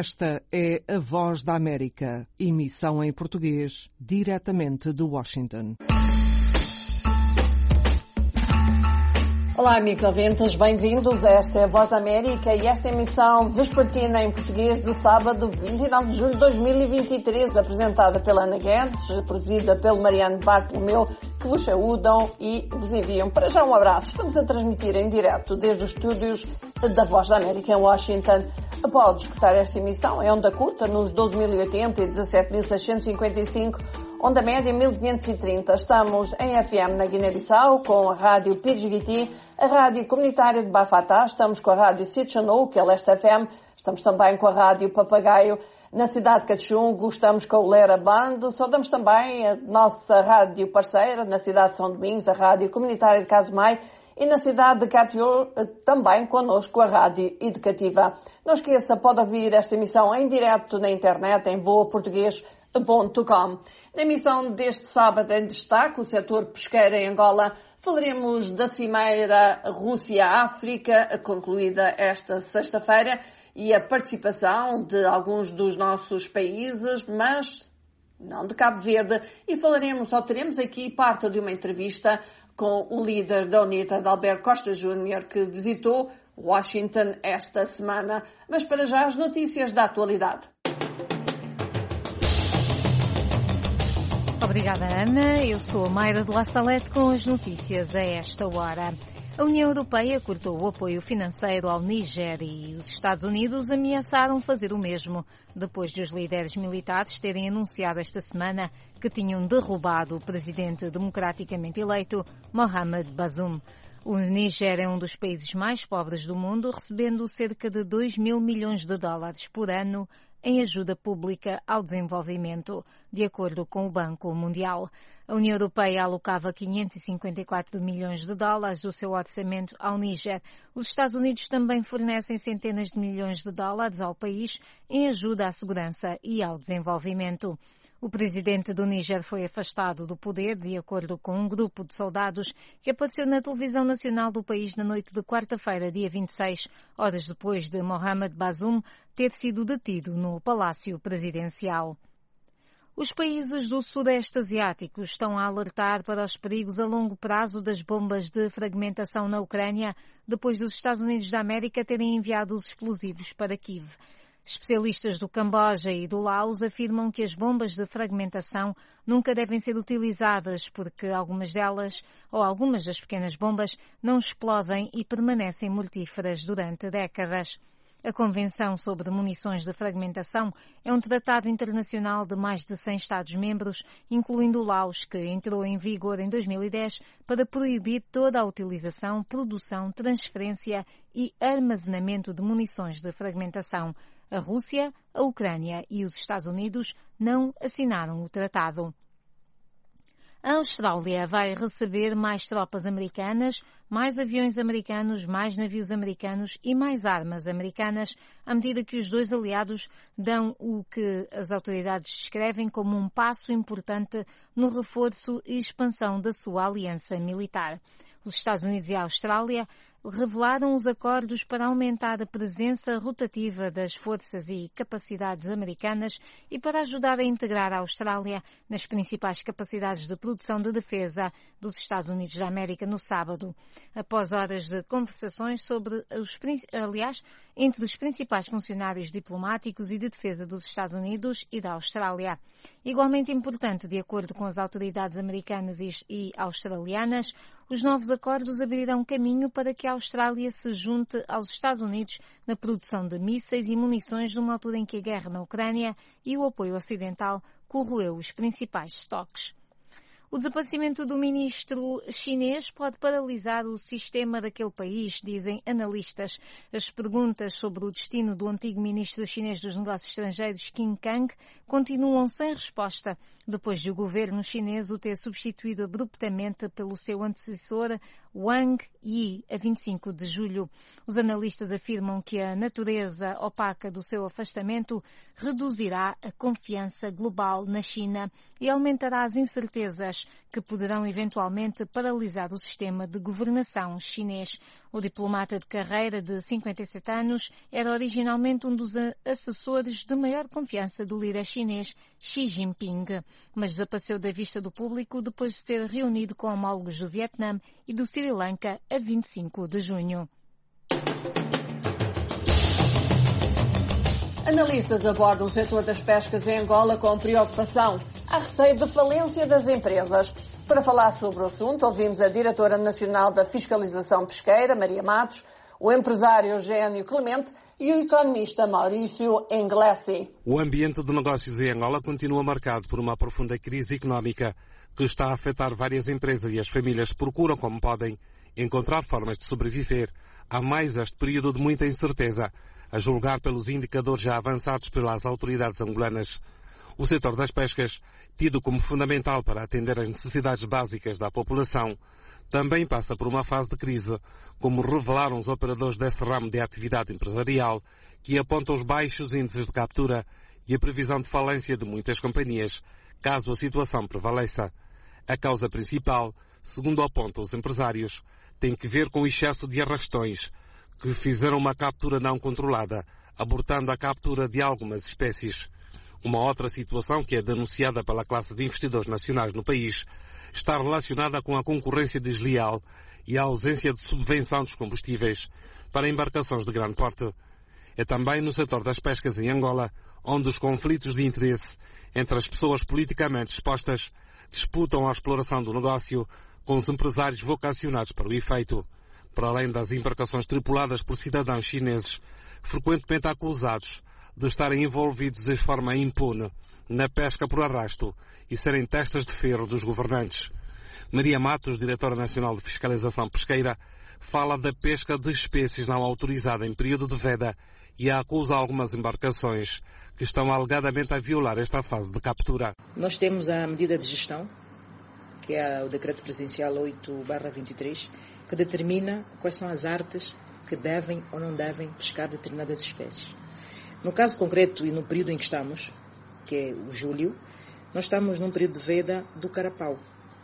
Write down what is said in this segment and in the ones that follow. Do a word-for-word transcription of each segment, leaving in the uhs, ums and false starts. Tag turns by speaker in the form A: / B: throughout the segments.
A: Esta é a Voz da América, emissão em português, diretamente de Washington.
B: Olá, amigos ouvintes, bem-vindos. Esta é a Voz da América e esta emissão vespertina em português de sábado, vinte e nove de julho de dois mil e vinte e três, apresentada pela Ana Guedes, produzida pelo Mariano Bartolomeu, que vos saúdam e vos enviam para já um abraço. Estamos a transmitir em direto desde os estúdios da Voz da América em Washington. Pode escutar esta emissão em onda curta nos doze mil e oitenta e dezassete mil seiscentos e cinquenta e cinco, onda média mil quinhentos e trinta. Estamos em F M na Guiné-Bissau com a rádio Pidgiti, a rádio comunitária de Bafatá, estamos com a rádio Sitchanou, que é Leste F M, estamos também com a rádio Papagaio na cidade de Cachungo, estamos com o Lera Bando, saudamos também a nossa rádio parceira na cidade de São Domingos, a rádio comunitária de Casumai, e na cidade de Catiú, também connosco a rádio educativa. Não esqueça, pode ouvir esta emissão em direto na internet em voa português ponto com. Na emissão deste sábado em destaque, o setor pesqueiro em Angola, falaremos da Cimeira Rússia-África, concluída esta sexta-feira, e a participação de alguns dos nossos países, mas não de Cabo Verde, e falaremos, ou teremos aqui parte de uma entrevista com o líder da UNITA, Adalberto Costa Júnior, que visitou Washington esta semana. Mas para já as notícias da atualidade.
C: Obrigada, Ana. Eu sou a Mayra de La Salete com as notícias a esta hora. A União Europeia cortou o apoio financeiro ao Níger e os Estados Unidos ameaçaram fazer o mesmo, depois de os líderes militares terem anunciado esta semana que tinham derrubado o presidente democraticamente eleito, Mohamed Bazoum. O Níger é um dos países mais pobres do mundo, recebendo cerca de dois mil milhões de dólares por ano em ajuda pública ao desenvolvimento, de acordo com o Banco Mundial. A União Europeia alocava quinhentos e cinquenta e quatro milhões de dólares do seu orçamento ao Níger. Os Estados Unidos também fornecem centenas de milhões de dólares ao país em ajuda à segurança e ao desenvolvimento. O presidente do Níger foi afastado do poder, de acordo com um grupo de soldados que apareceu na televisão nacional do país na noite de quarta-feira, dia vinte e seis, horas depois de Mohamed Bazoum ter sido detido no Palácio Presidencial. Os países do Sudeste Asiático estão a alertar para os perigos a longo prazo das bombas de fragmentação na Ucrânia, depois dos Estados Unidos da América terem enviado os explosivos para Kiev. Especialistas do Camboja e do Laos afirmam que as bombas de fragmentação nunca devem ser utilizadas porque algumas delas, ou algumas das pequenas bombas, não explodem e permanecem mortíferas durante décadas. A Convenção sobre Munições de Fragmentação é um tratado internacional de mais de cem Estados-membros, incluindo o Laos, que entrou em vigor em dois mil e dez para proibir toda a utilização, produção, transferência e armazenamento de munições de fragmentação. A Rússia, a Ucrânia e os Estados Unidos não assinaram o tratado. A Austrália vai receber mais tropas americanas, mais aviões americanos, mais navios americanos e mais armas americanas, à medida que os dois aliados dão o que as autoridades descrevem como um passo importante no reforço e expansão da sua aliança militar. Os Estados Unidos e a Austrália revelaram os acordos para aumentar a presença rotativa das forças e capacidades americanas e para ajudar a integrar a Austrália nas principais capacidades de produção de defesa dos Estados Unidos da América no sábado, após horas de conversações sobre os, aliás, entre os principais funcionários diplomáticos e de defesa dos Estados Unidos e da Austrália. Igualmente importante, de acordo com as autoridades americanas e australianas, os novos acordos abrirão caminho para que a Austrália se junte aos Estados Unidos na produção de mísseis e munições numa altura em que a guerra na Ucrânia e o apoio ocidental corroeu os principais estoques. O desaparecimento do ministro chinês pode paralisar o sistema daquele país, dizem analistas. As perguntas sobre o destino do antigo ministro chinês dos Negócios Estrangeiros, Qin Gang, continuam sem resposta, depois de o governo chinês o ter substituído abruptamente pelo seu antecessor, Wang Yi a vinte e cinco de julho. Os analistas afirmam que a natureza opaca do seu afastamento reduzirá a confiança global na China e aumentará as incertezas que poderão eventualmente paralisar o sistema de governação chinês. O diplomata de carreira de cinquenta e sete anos era originalmente um dos assessores de maior confiança do líder chinês Xi Jinping, mas desapareceu da vista do público depois de se ter reunido com homólogos do Vietnã e do Sri Lanka a vinte e cinco de junho.
B: Analistas abordam o setor das pescas em Angola com preocupação. Há receio de falência das empresas. Para falar sobre o assunto, ouvimos a Diretora Nacional da Fiscalização Pesqueira, Maria Matos, o empresário Eugênio Clemente e o economista Maurício Englesi.
D: O ambiente de negócios em Angola continua marcado por uma profunda crise económica que está a afetar várias empresas e as famílias procuram, como podem, encontrar formas de sobreviver. Há mais este período de muita incerteza, a julgar pelos indicadores já avançados pelas autoridades angolanas. O setor das pescas, tido como fundamental para atender às necessidades básicas da população, também passa por uma fase de crise, como revelaram os operadores desse ramo de atividade empresarial, que apontam os baixos índices de captura e a previsão de falência de muitas companhias, caso a situação prevaleça. A causa principal, segundo apontam os empresários, tem que ver com o excesso de arrastões, que fizeram uma captura não controlada, abortando a captura de algumas espécies. Uma outra situação que é denunciada pela classe de investidores nacionais no país está relacionada com a concorrência desleal e a ausência de subvenção dos combustíveis para embarcações de grande porte. É também no setor das pescas em Angola onde os conflitos de interesse entre as pessoas politicamente expostas disputam a exploração do negócio com os empresários vocacionados para o efeito. Para além das embarcações tripuladas por cidadãos chineses, frequentemente acusados de estarem envolvidos de forma impune na pesca por arrasto e serem testas de ferro dos governantes. Maria Matos, Diretora Nacional de Fiscalização Pesqueira, fala da pesca de espécies não autorizadas em período de veda e acusa algumas embarcações que estão alegadamente a violar esta fase de captura.
E: Nós temos a medida de gestão, que é o Decreto Presidencial oito barra vinte e três, que determina quais são as artes que devem ou não devem pescar determinadas espécies. No caso concreto e no período em que estamos, que é o julho, nós estamos num período de veda do carapau.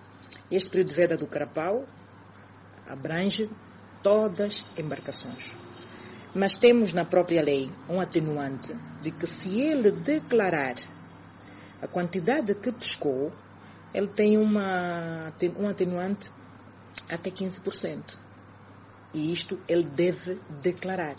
E: Este período de veda do carapau abrange todas as embarcações. Mas temos na própria lei um atenuante de que se ele declarar a quantidade que pescou, ele tem uma, um atenuante até quinze por cento. E isto ele deve declarar.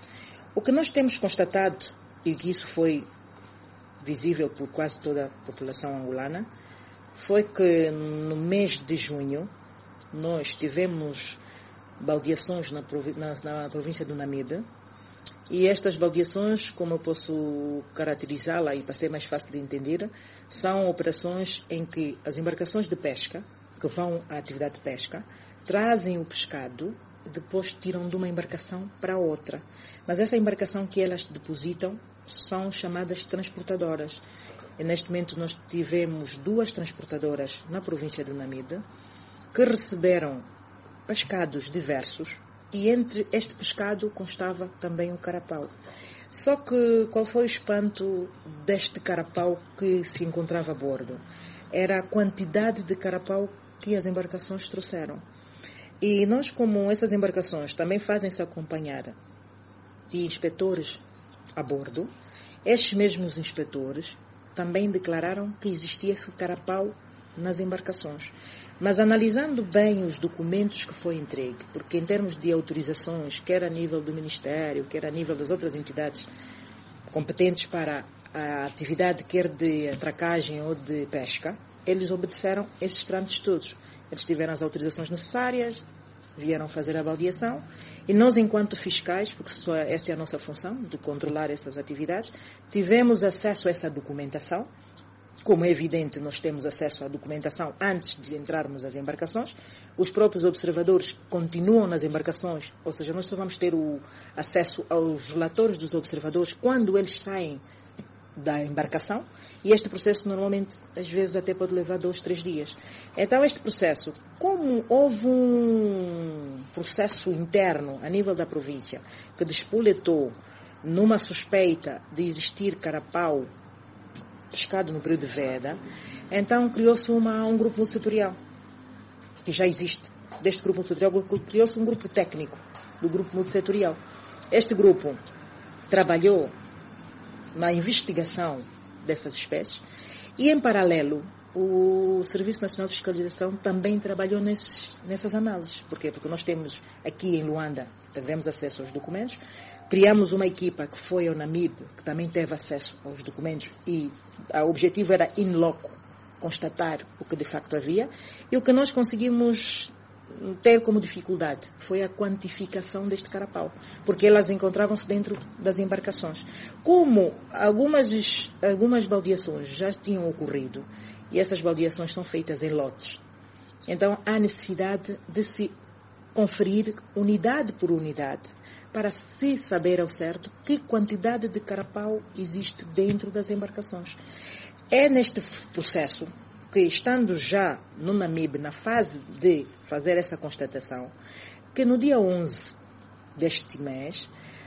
E: O que nós temos constatado, e que isso foi visível por quase toda a população angolana, foi que no mês de junho nós tivemos baldeações na, na, na província do Namibe, e estas baldeações, como eu posso caracterizá-la e para ser mais fácil de entender, são operações em que as embarcações de pesca, que vão à atividade de pesca, trazem o pescado e depois tiram de uma embarcação para outra. Mas essa embarcação que elas depositam são chamadas transportadoras. E neste momento nós tivemos duas transportadoras na província do Namibe que receberam pescados diversos e entre este pescado constava também o carapau. Só que qual foi o espanto deste carapau que se encontrava a bordo? Era a quantidade de carapau que as embarcações trouxeram. E nós, como essas embarcações também fazem-se acompanhar de inspetores a bordo, estes mesmos inspetores também declararam que existia esse carapau nas embarcações. Mas analisando bem os documentos que foi entregue, porque em termos de autorizações, quer a nível do Ministério, quer a nível das outras entidades competentes para a atividade, quer de atracagem ou de pesca, eles obedeceram esses trâmites todos. Eles tiveram as autorizações necessárias, vieram fazer a avaliação, e nós, enquanto fiscais, porque só essa é a nossa função, de controlar essas atividades, tivemos acesso a essa documentação. Como é evidente, nós temos acesso à documentação antes de entrarmos às embarcações. Os próprios observadores continuam nas embarcações, ou seja, nós só vamos ter o acesso aos relatórios dos observadores quando eles saem da embarcação. E este processo, normalmente, às vezes até pode levar dois, três dias. Então, este processo, como houve um processo interno a nível da província que despoletou numa suspeita de existir carapau pescado no período de veda, então criou-se uma, um grupo multissetorial, que já existe. Deste grupo multissetorial criou-se um grupo técnico do grupo multissetorial. Este grupo trabalhou na investigação dessas espécies e, em paralelo, o Serviço Nacional de Fiscalização também trabalhou nesses, nessas análises. Por quê? Porque nós temos aqui em Luanda, tivemos acesso aos documentos, criamos uma equipa que foi ao Namibe, que também teve acesso aos documentos e o objetivo era in loco constatar o que de facto havia, e o que nós conseguimos ter como dificuldade foi a quantificação deste carapau, porque elas encontravam-se dentro das embarcações. Como algumas, algumas baldeações já tinham ocorrido, e essas baldeações são feitas em lotes, então há necessidade de se conferir unidade por unidade para se saber ao certo que quantidade de carapau existe dentro das embarcações. É neste processo que, estando já no Namibe, na fase de fazer essa constatação, que no dia onze deste mês,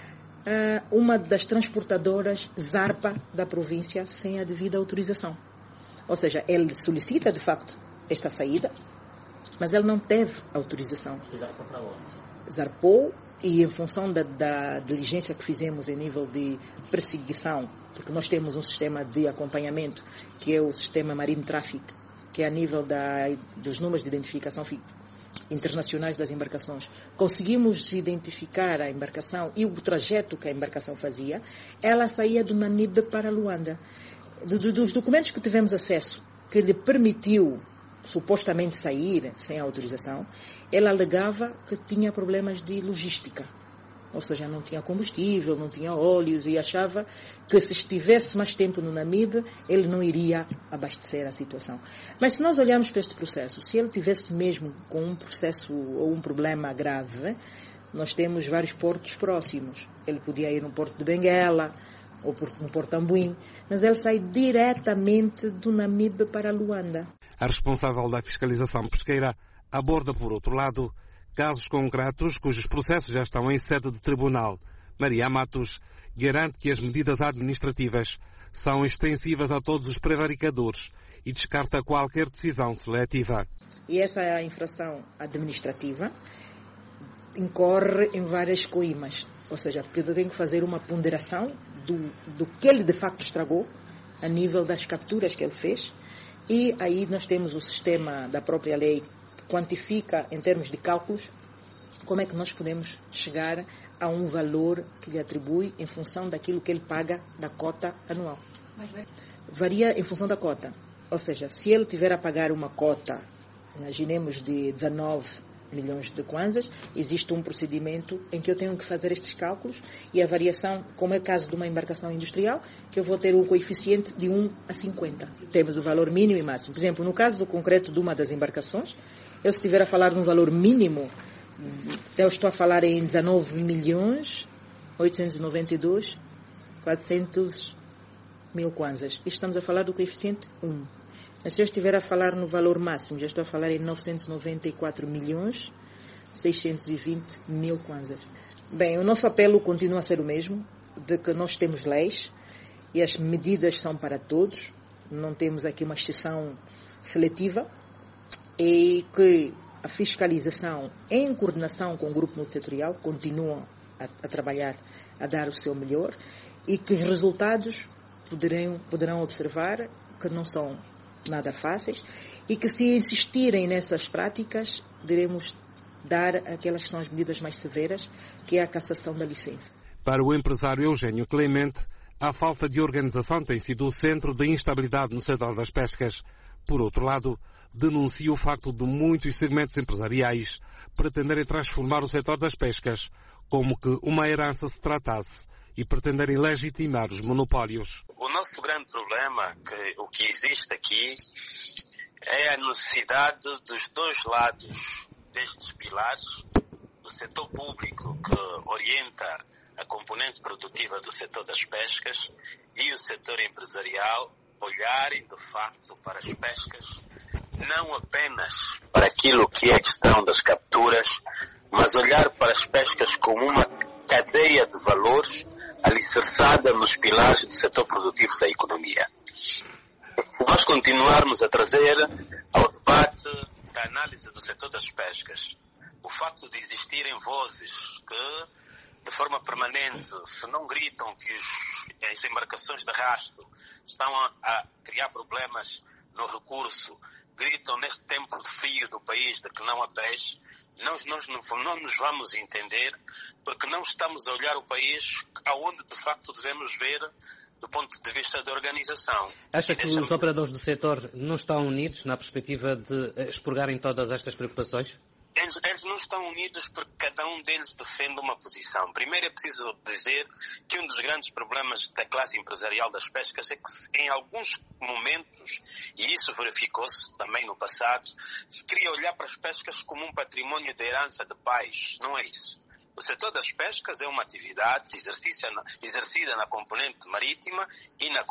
E: uma das transportadoras zarpa da província sem a devida autorização. Ou seja, ele solicita, de facto, esta saída, mas ele não teve autorização.
F: Zarpou para onde?
E: Zarpou, e em função da, da diligência que fizemos em nível de perseguição, porque nós temos um sistema de acompanhamento, que é o sistema Marine Traffic, que é a nível da, dos números de identificação internacionais das embarcações. Conseguimos identificar a embarcação e o trajeto que a embarcação fazia. Ela saía do Namibe para Luanda. Do, dos documentos que tivemos acesso, que lhe permitiu supostamente sair sem autorização, ela alegava que tinha problemas de logística. Ou seja, não tinha combustível, não tinha óleos, e achava que se estivesse mais tempo no Namibe, ele não iria abastecer a situação. Mas se nós olharmos para este processo, se ele tivesse mesmo com um processo ou um problema grave, nós temos vários portos próximos. Ele podia ir no porto de Benguela, ou no porto de Ambuim, mas ele sai diretamente do Namibe para Luanda.
D: A responsável da fiscalização pesqueira aborda, por outro lado, casos concretos cujos processos já estão em sede de tribunal. Maria Matos garante que as medidas administrativas são extensivas a todos os prevaricadores e descarta qualquer decisão seletiva.
E: E essa infração administrativa incorre em várias coimas, ou seja, porque tem que fazer uma ponderação do, do que ele de facto estragou a nível das capturas que ele fez, e aí nós temos o sistema da própria lei que quantifica em termos de cálculos como é que nós podemos chegar a um valor que lhe atribui em função daquilo que ele paga da cota anual. Varia em função da cota, ou seja, se ele tiver a pagar uma cota, imaginemos de dezanove milhões de kwanzas, existe um procedimento em que eu tenho que fazer estes cálculos, e a variação, como é o caso de uma embarcação industrial, que eu vou ter um coeficiente de um a cinquenta. Temos o valor mínimo e máximo. Por exemplo, no caso do concreto de uma das embarcações, eu se estiver a falar de um valor mínimo, eu estou a falar em dezanove milhões oitocentos e noventa e dois mil quatrocentos kwanzas. E estamos a falar do coeficiente um. Mas se eu estiver a falar no valor máximo, já estou a falar em novecentos e noventa e quatro milhões seiscentos e vinte mil kwanzas. Bem, o nosso apelo continua a ser o mesmo, de que nós temos leis e as medidas são para todos, não temos aqui uma exceção seletiva, e que a fiscalização, em coordenação com o grupo multissetorial, continua a, a trabalhar, a dar o seu melhor, e que os resultados poderão, poderão observar que não são nada fáceis, e que se insistirem nessas práticas, poderemos dar aquelas que são as medidas mais severas, que é a cassação da licença.
D: Para o empresário Eugênio Clemente, a falta de organização tem sido o centro da instabilidade no setor das pescas. Por outro lado, denuncia o facto de muitos segmentos empresariais pretenderem transformar o setor das pescas como que uma herança se tratasse e pretenderem legitimar os monopólios.
G: O nosso grande problema, que o que existe aqui, é a necessidade dos dois lados destes pilares, do setor público, que orienta a componente produtiva do setor das pescas, e o setor empresarial olharem de facto para as pescas, não apenas para aquilo que é a questão das capturas, mas olhar para as pescas como uma cadeia de valores alicerçada nos pilares do setor produtivo da economia. Se nós continuarmos a trazer ao debate da análise do setor das pescas o facto de existirem vozes que, de forma permanente, se não gritam que os, as embarcações de rastro estão a, a criar problemas no recurso, gritam neste tempo de frio do país de que não há peixe, nós, nós não, não nos vamos entender, porque não estamos a olhar o país aonde de facto devemos ver do ponto de vista da organização.
F: Acha que os operadores do setor não estão unidos na perspectiva de expurgarem todas estas preocupações?
G: Eles, eles não estão unidos porque cada um deles defende uma posição. Primeiro é preciso dizer que um dos grandes problemas da classe empresarial das pescas é que em alguns momentos, e isso verificou-se também no passado, se queria olhar para as pescas como um património de herança de pais. Não é isso. O setor das pescas é uma atividade exercida na componente marítima e, na,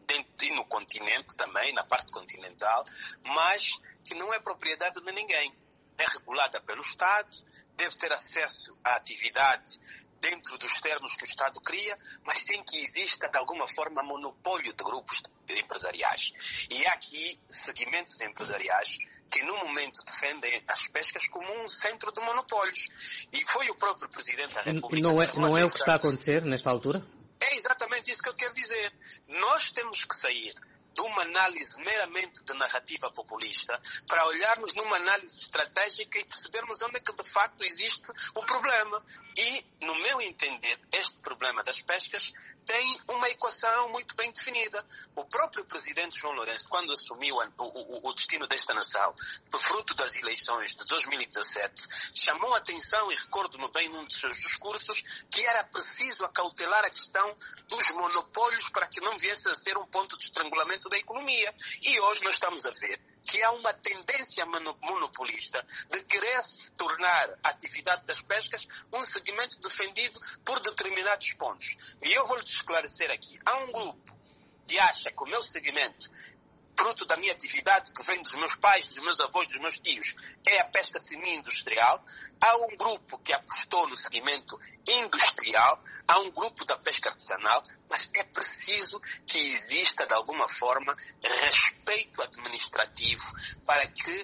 G: e no continente também, na parte continental, mas que não é propriedade de ninguém. É regulada pelo Estado, deve ter acesso à atividade dentro dos termos que o Estado cria, mas sem que exista, de alguma forma, monopólio de grupos empresariais. E há aqui segmentos empresariais que, no momento, defendem as pescas como um centro de monopólios. E foi o próprio Presidente da República...
F: Não é, não é o que está a acontecer nesta altura?
G: É exatamente isso que eu quero dizer. Nós temos que sair de uma análise meramente de narrativa populista para olharmos numa análise estratégica e percebermos onde é que de facto existe o problema. E, no meu entender, este problema das pescas tem uma equação muito bem definida. O próprio Presidente João Lourenço, quando assumiu o, o, o destino desta nação, fruto das eleições de dois mil e dezassete, chamou a atenção, e recordo-me bem num dos seus discursos, que era preciso acautelar a questão dos monopólios para que não viesse a ser um ponto de estrangulamento da economia. E hoje nós estamos a ver que há uma tendência monopolista de querer se tornar a atividade das pescas um segmento defendido por determinados pontos. E eu vou-lhe esclarecer aqui. Há um grupo que acha que o meu segmento, fruto da minha atividade, que vem dos meus pais, dos meus avós, dos meus tios, é a pesca semi-industrial. Há um grupo que apostou no segmento industrial. Há um grupo da pesca artesanal, mas é preciso que exista, de alguma forma, respeito administrativo para que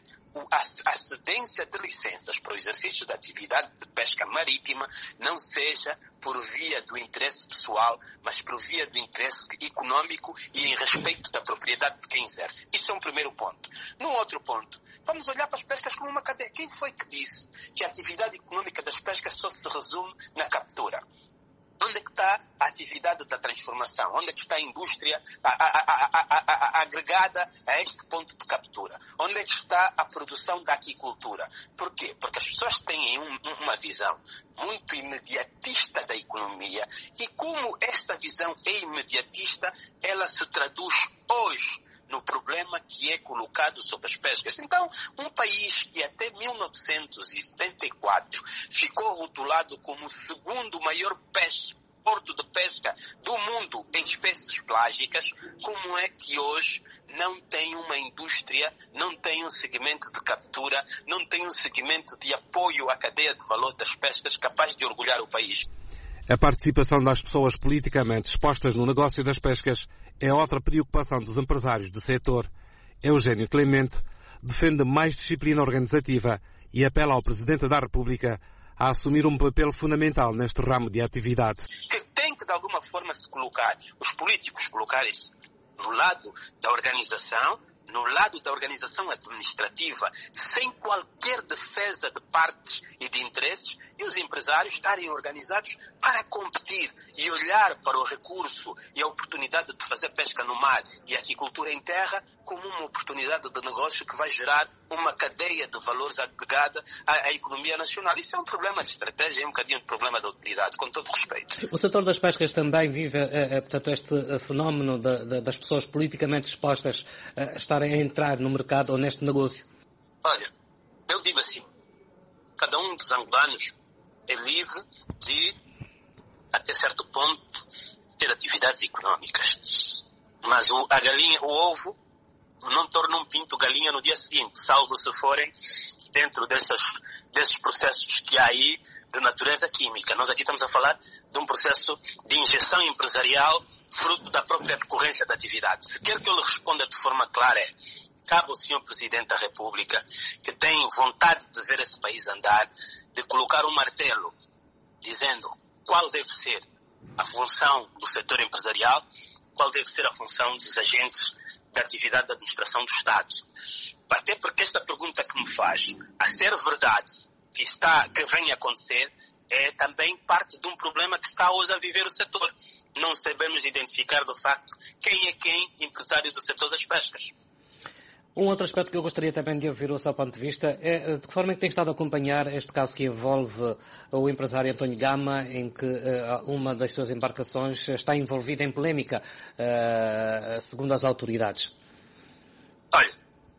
G: a cedência de licenças para o exercício da atividade de pesca marítima não seja por via do interesse pessoal, mas por via do interesse econômico e em respeito da propriedade de quem exerce. Isso é um primeiro ponto. Num outro ponto, vamos olhar para as pescas como uma cadeia. Quem foi que disse que a atividade econômica das pescas só se resume na captura? Onde é que está a atividade da transformação? Onde é que está a indústria a, a, a, a, a, agregada a este ponto de captura? Onde é que está a produção da aquicultura? Por quê? Porque as pessoas têm um, uma visão muito imediatista da economia e como esta visão é imediatista, ela se traduz hoje no problema que é colocado sobre as pescas. Então, um país que até mil novecentos e setenta e quatro ficou rotulado como o segundo maior peixe, porto de pesca do mundo em espécies plágicas, como é que hoje não tem uma indústria, não tem um segmento de captura, não tem um segmento de apoio à cadeia de valor das pescas capaz de orgulhar o país?
D: A participação das pessoas politicamente expostas no negócio das pescas é outra preocupação dos empresários do setor. Eugênio Clemente defende mais disciplina organizativa e apela ao Presidente da República a assumir um papel fundamental neste ramo de atividade.
G: Que tem que, de alguma forma, se colocar, os políticos colocarem-se no lado da organização, no lado da organização administrativa, sem qualquer defesa de partes e de interesses, e os empresários estarem organizados para competir e olhar para o recurso e a oportunidade de fazer pesca no mar e aquicultura em terra como uma oportunidade de negócio que vai gerar uma cadeia de valores agregada à, à economia nacional. Isso é um problema de estratégia, é um bocadinho de problema de utilidade, com todo respeito.
F: O setor das pescas também vive, é, é, portanto, este é, fenómeno de, de, das pessoas politicamente expostas a estarem a entrar no mercado ou neste negócio?
G: Olha, eu digo assim, cada um dos angolanos é livre de, até certo ponto, ter atividades econômicas. Mas o, a galinha, o ovo, não torna um pinto galinha no dia seguinte, salvo se forem dentro dessas, desses processos que há aí de natureza química. Nós aqui estamos a falar de um processo de injeção empresarial fruto da própria decorrência da atividade. Se quer que eu lhe responda de forma clara, é, cabe ao senhor Presidente da República, que tem vontade de ver esse país andar, de colocar um martelo dizendo qual deve ser a função do setor empresarial, qual deve ser a função dos agentes da atividade da administração do Estado. Até porque esta pergunta que me faz, a ser verdade que, está, que vem a acontecer, é também parte de um problema que está hoje a viver o setor. Não sabemos identificar, de facto, quem é quem empresário do setor das pescas.
F: Um outro aspecto que eu gostaria também de ouvir o seu ponto de vista é de que forma é que tem estado a acompanhar este caso que envolve o empresário António Gama, em que uh, uma das suas embarcações está envolvida em polémica, uh, segundo as autoridades.
G: Olha,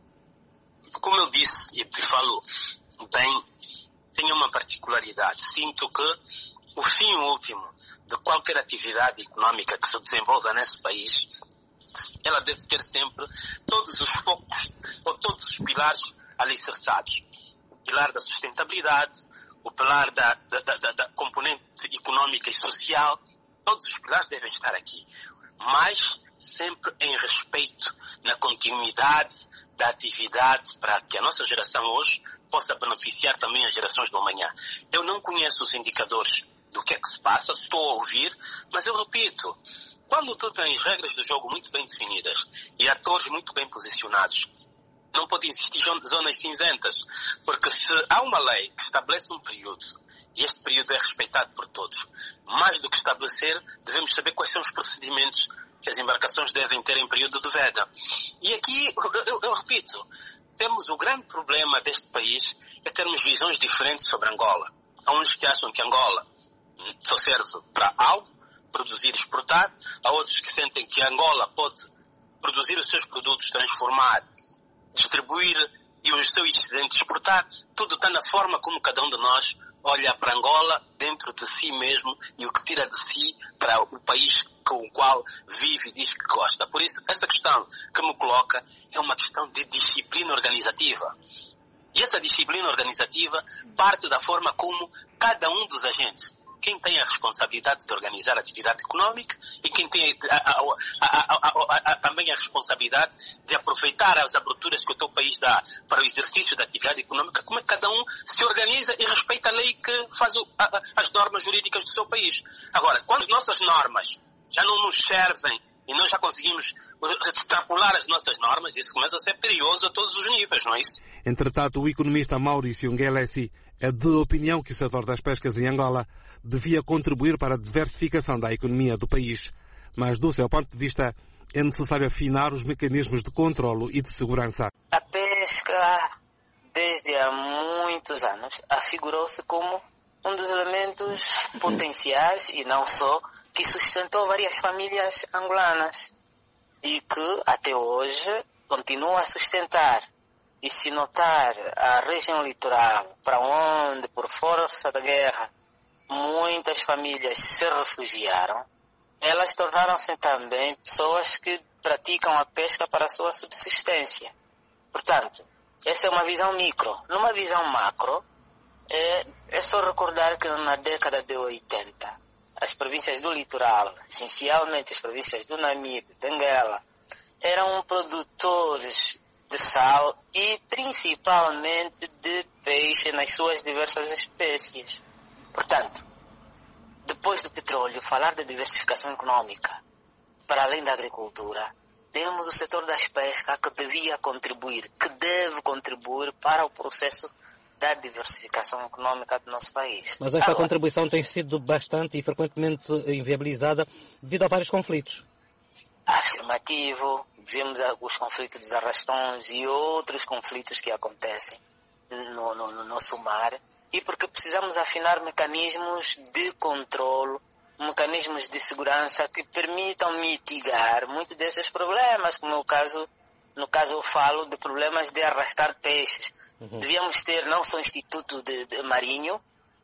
G: como eu disse e falo bem, tem uma particularidade. Sinto que o fim último de qualquer atividade económica que se desenvolva nesse país, ela deve ter sempre todos os focos ou todos os pilares alicerçados. O pilar da sustentabilidade, o pilar da, da, da, da componente económica e social, todos os pilares devem estar aqui. Mas sempre em respeito na continuidade da atividade para que a nossa geração hoje possa beneficiar também as gerações do amanhã. Eu não conheço os indicadores do que é que se passa, estou a ouvir, mas eu repito, quando tu tens regras do jogo muito bem definidas e atores muito bem posicionados, não pode existir zonas cinzentas, porque se há uma lei que estabelece um período, e este período é respeitado por todos, mais do que estabelecer, devemos saber quais são os procedimentos que as embarcações devem ter em período de veda. E aqui, eu, eu, eu repito, temos o grande problema deste país é termos visões diferentes sobre Angola. Há uns que acham que Angola só serve para algo, produzir e exportar. Há outros que sentem que Angola pode produzir os seus produtos, transformar, distribuir e o seu excedente exportar. Tudo está na forma como cada um de nós olha para Angola dentro de si mesmo e o que tira de si para o país com o qual vive e diz que gosta. Por isso, essa questão que me coloca é uma questão de disciplina organizativa. E essa disciplina organizativa parte da forma como cada um dos agentes, quem tem a responsabilidade de organizar a atividade económica e quem tem a, a, a, a, a, também a responsabilidade de aproveitar as aberturas que o teu país dá para o exercício da atividade económica, como é que cada um se organiza e respeita a lei que faz o, a, as normas jurídicas do seu país. Agora, quando as nossas normas já não nos servem e nós já conseguimos extrapolar as nossas normas, isso começa a ser perigoso a todos os níveis, não é isso?
D: Entretanto, o economista Maurício Ngelesi é de opinião que o setor das pescas em Angola devia contribuir para a diversificação da economia do país. Mas, do seu ponto de vista, é necessário afinar os mecanismos de controlo e de segurança.
H: A pesca, desde há muitos anos, afigurou-se como um dos elementos potenciais, e não só, que sustentou várias famílias angolanas e que, até hoje, continua a sustentar. E se notar a região litoral, para onde, por força da guerra, muitas famílias se refugiaram, elas tornaram-se também pessoas que praticam a pesca para a sua subsistência. Portanto, essa é uma visão micro. Numa visão macro, é, é só recordar que na década de oitenta, as províncias do litoral, essencialmente as províncias do Namibe, Benguela, eram produtores de sal e principalmente de peixe nas suas diversas espécies. Portanto, depois do petróleo, falar de diversificação econômica, para além da agricultura, temos o setor das pescas que devia contribuir, que deve contribuir para o processo da diversificação econômica do nosso país.
F: Mas esta
H: Agora,
F: contribuição tem sido bastante e frequentemente inviabilizada devido a vários conflitos.
H: Afirmativo, vemos os conflitos dos arrastões e outros conflitos que acontecem no, no, no nosso mar, e porque precisamos afinar mecanismos de controlo, mecanismos de segurança que permitam mitigar muitos desses problemas, como no caso, no caso eu falo de problemas de arrastar peixes. Uhum. Devíamos ter não só o Instituto de, de Marinho,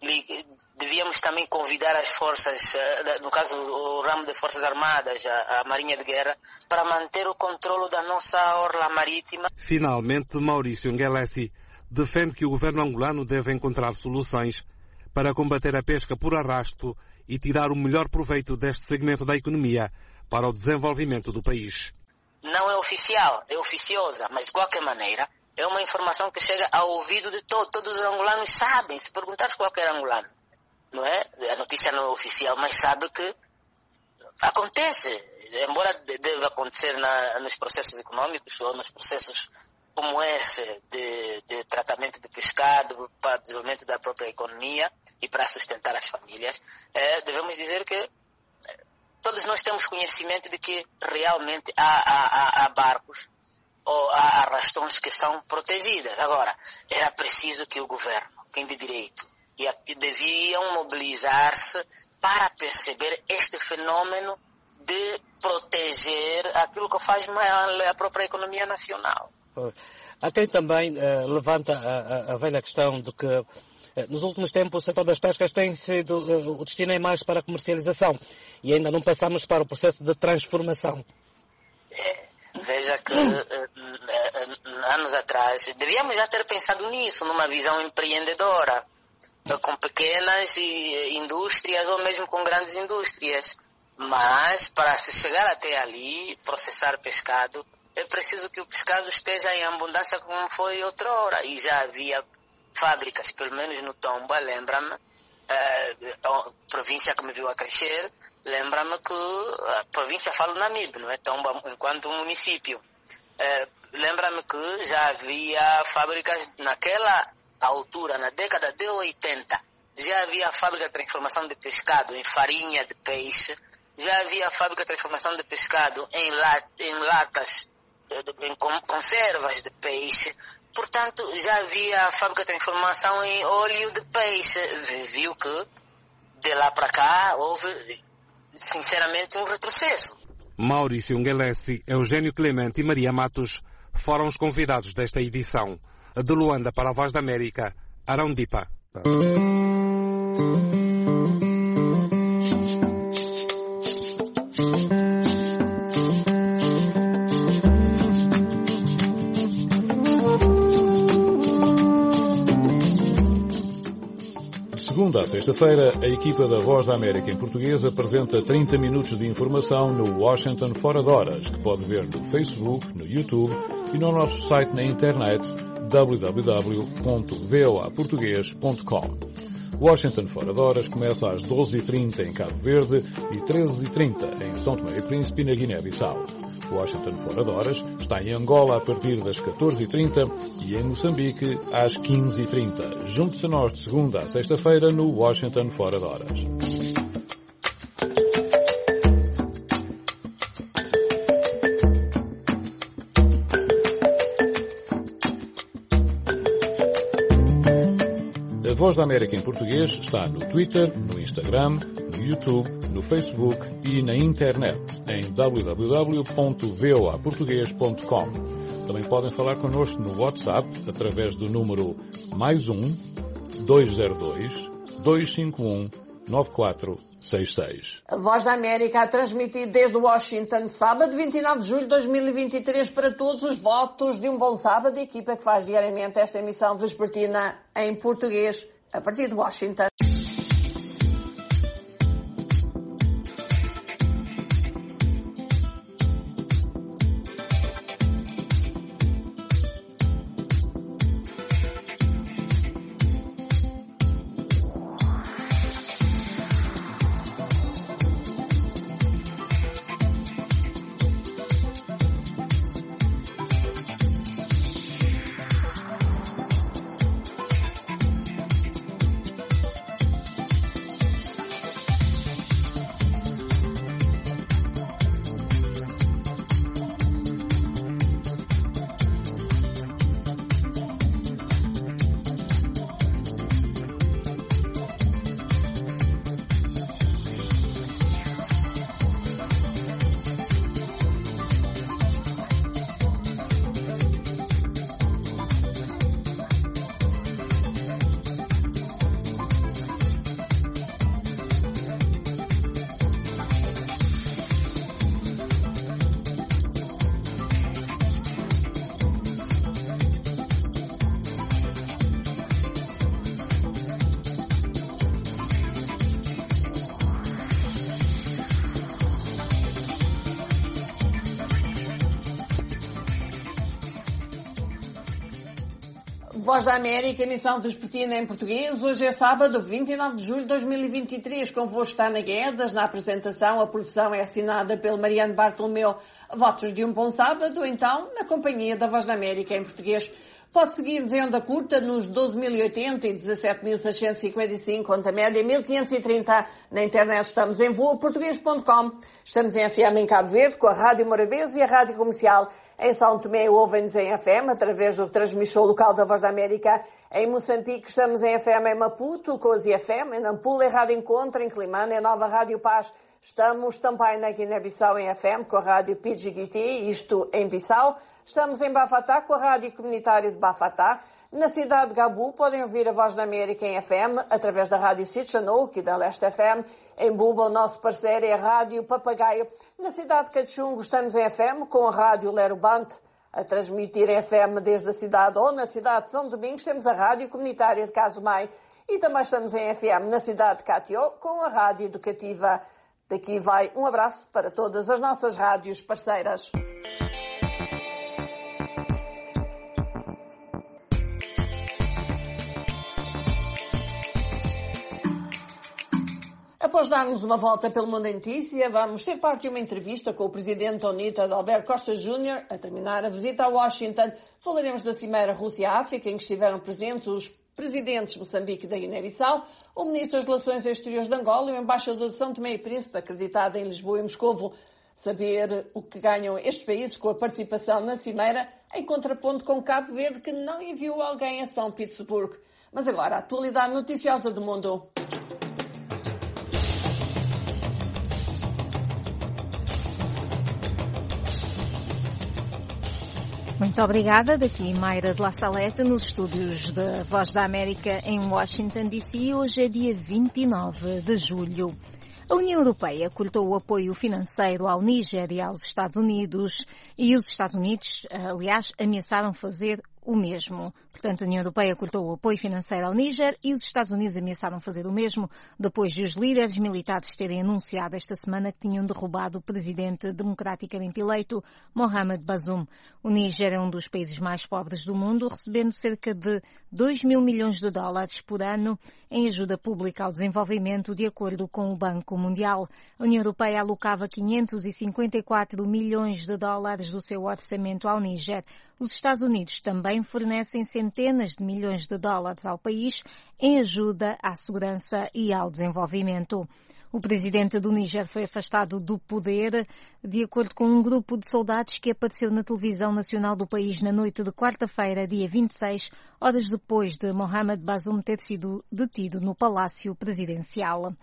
H: devíamos também convidar as forças, no caso o ramo de Forças Armadas, a, a Marinha de Guerra, para manter o controle da nossa orla marítima.
D: Finalmente, Maurício Ngelesi defende que o governo angolano deve encontrar soluções para combater a pesca por arrasto e tirar o melhor proveito deste segmento da economia para o desenvolvimento do país.
H: Não é oficial, é oficiosa, mas de qualquer maneira é uma informação que chega ao ouvido de todos. Todos os angolanos sabem, se perguntares qualquer angolano, não é? A notícia não é oficial, mas sabe que acontece, embora deva acontecer na, nos processos econômicos ou nos processos como esse de, de tratamento de pescado para o desenvolvimento da própria economia e para sustentar as famílias, é, devemos dizer que todos nós temos conhecimento de que realmente há, há, há barcos ou há arrastões que são protegidas. Agora, era preciso que o governo, quem de direito, deviam mobilizar-se para perceber este fenômeno de proteger aquilo que faz a própria economia nacional.
F: Há quem também uh, levanta a, a, a velha questão de que uh, nos últimos tempos o setor das pescas tem sido, uh, o destino é mais para a comercialização e ainda não passamos para o processo de transformação.
H: É, veja que uh, uh, anos atrás devíamos já ter pensado nisso, numa visão empreendedora, uh, com pequenas e, indústrias ou mesmo com grandes indústrias. Mas para se chegar até ali, processar pescado, é preciso que o pescado esteja em abundância como foi outrora. E já havia fábricas, pelo menos no Tomba, lembra-me, a província que me viu a crescer, lembra-me que a província fala Namibe, não é? Tomba enquanto município. É, lembra-me que já havia fábricas naquela altura, na década de oitenta, já havia fábrica de transformação de pescado em farinha de peixe, já havia fábrica de transformação de pescado em, lat, em latas, em conservas de peixe. Portanto, já havia fábrica de transformação em óleo de peixe. Viu que de lá para cá houve, sinceramente, um retrocesso.
D: Maurício Ngelesi, Eugênio Clemente e Maria Matos foram os convidados desta edição. De Luanda para a Voz da América, Arão Dipa.
I: Segunda a sexta-feira, a equipa da Voz da América em português apresenta trinta minutos de informação no Washington Fora de Horas, que pode ver no Facebook, no YouTube e no nosso site na internet w w w ponto v o a português ponto com. Washington Fora de Horas começa às doze e trinta em Cabo Verde e treze e trinta em São Tomé e Príncipe e na Guiné-Bissau. Washington Fora de Horas está em Angola a partir das catorze e trinta e em Moçambique às quinze e trinta. Junte-se a nós de segunda a sexta-feira no Washington Fora de Horas. A Voz da América em português está no Twitter, no Instagram, no YouTube, no Facebook e na internet em w w w ponto v o a português ponto com. Também podem falar connosco no WhatsApp através do número mais um, dois zero dois, dois cinco um, nove quatro seis seis.
B: A Voz da América a transmitir desde Washington, sábado vinte e nove de julho de dois mil e vinte e três, para todos os votos de um bom sábado, a equipa que faz diariamente esta emissão vespertina em português, a partir de Washington. Voz da América, emissão vespertina em português. Hoje é sábado, vinte e nove de julho de dois mil e vinte e três. Convosco está na Guedes. Na apresentação, a produção é assinada pelo Mariano Bartolomeu. Votos de um bom sábado, então, na companhia da Voz da América em português. Pode seguir-nos em onda curta nos doze mil e oitenta e dezassete mil seiscentos e cinquenta e cinco, onda média mil quinhentos e trinta. Na internet estamos em voa português ponto com. Estamos em F M em Cabo Verde, com a Rádio Morabeza e a Rádio Comercial. Em São Tomé ouvem-nos em F M, através do transmissor local da Voz da América. Em Moçambique estamos em F M em Maputo, com a Z F M. Em Nampula, em Rádio Encontro. Em Climane, em Nova Rádio Paz. Estamos também na Guiné-Bissau em F M, com a Rádio Pidgiguiti, isto em Bissau. Estamos em Bafatá, com a Rádio Comunitária de Bafatá. Na cidade de Gabu, podem ouvir a Voz da América em F M, através da Rádio Sitchanouk e da Leste F M. Em Buba, o nosso parceiro é a Rádio Papagaio. Na cidade de Cachungo, estamos em F M, com a Rádio Lerubante, a transmitir em F M desde a cidade, ou na cidade de São Domingos, temos a Rádio Comunitária de Casumai. E também estamos em F M na cidade de Catió, com a Rádio Educativa. Daqui vai um abraço para todas as nossas rádios parceiras. Após darmos uma volta pelo mundo em notícia, vamos ter parte de uma entrevista com o presidente UNITA, Adalberto Costa Júnior, a terminar a visita a Washington. Falaremos da Cimeira Rússia-África, em que estiveram presentes os presidentes de Moçambique e da Guiné-Bissau, o ministro das Relações Exteriores de Angola e o embaixador de São Tomé e Príncipe, acreditado em Lisboa e Moscovo. Saber o que ganham estes países com a participação na Cimeira, em contraponto com Cabo Verde, que não enviou alguém a São Petersburgo. Mas agora, a atualidade noticiosa do mundo.
C: Muito obrigada. Daqui Mayra de La Salete, nos estúdios da Voz da América em Washington, D C. Hoje é dia vinte e nove de julho. A União Europeia cortou o apoio financeiro ao Níger e aos Estados Unidos e os Estados Unidos, aliás, ameaçaram fazer o mesmo. Portanto, a União Europeia cortou o apoio financeiro ao Níger e os Estados Unidos ameaçaram fazer o mesmo depois de os líderes militares terem anunciado esta semana que tinham derrubado o presidente democraticamente eleito, Mohamed Bazoum. O Níger é um dos países mais pobres do mundo, recebendo cerca de dois mil milhões de dólares por ano em ajuda pública ao desenvolvimento, de acordo com o Banco Mundial. A União Europeia alocava quinhentos e cinquenta e quatro milhões de dólares do seu orçamento ao Níger. Os Estados Unidos também fornecem centenas de milhões de dólares ao país em ajuda à segurança e ao desenvolvimento. O presidente do Níger foi afastado do poder, de acordo com um grupo de soldados que apareceu na televisão nacional do país na noite de quarta-feira, dia vinte e seis, horas depois de Mohamed Bazoum ter sido detido no Palácio Presidencial.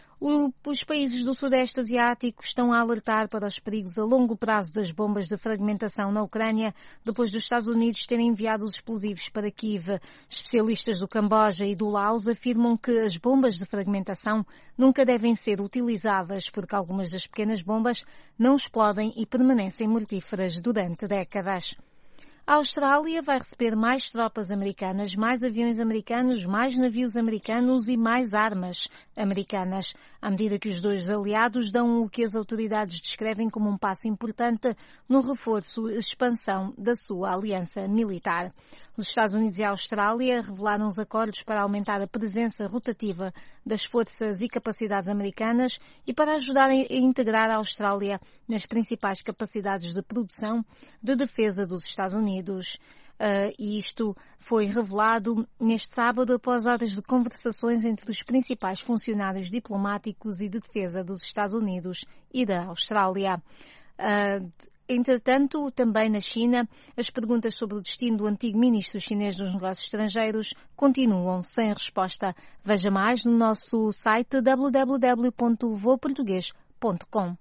C: Os países do Sudeste Asiático estão a alertar para os perigos a longo prazo das bombas de fragmentação na Ucrânia, depois dos Estados Unidos terem enviado os explosivos para Kiev. Especialistas do Camboja e do Laos afirmam que as bombas de fragmentação nunca devem ser utilizadas, porque algumas das pequenas bombas não explodem e permanecem mortíferas durante décadas. A Austrália vai receber mais tropas americanas, mais aviões americanos, mais navios americanos e mais armas americanas, à medida que os dois aliados dão o que as autoridades descrevem como um passo importante no reforço e expansão da sua aliança militar. Os Estados Unidos e a Austrália revelaram os acordos para aumentar a presença rotativa das forças e capacidades americanas e para ajudar a integrar a Austrália nas principais capacidades de produção de defesa dos Estados Unidos. Uh, e isto foi revelado neste sábado após horas de conversações entre os principais funcionários diplomáticos e de defesa dos Estados Unidos e da Austrália. Uh, Entretanto, também na China, as perguntas sobre o destino do antigo ministro chinês dos Negócios Estrangeiros continuam sem resposta. Veja mais no nosso site w w w ponto voa português ponto com.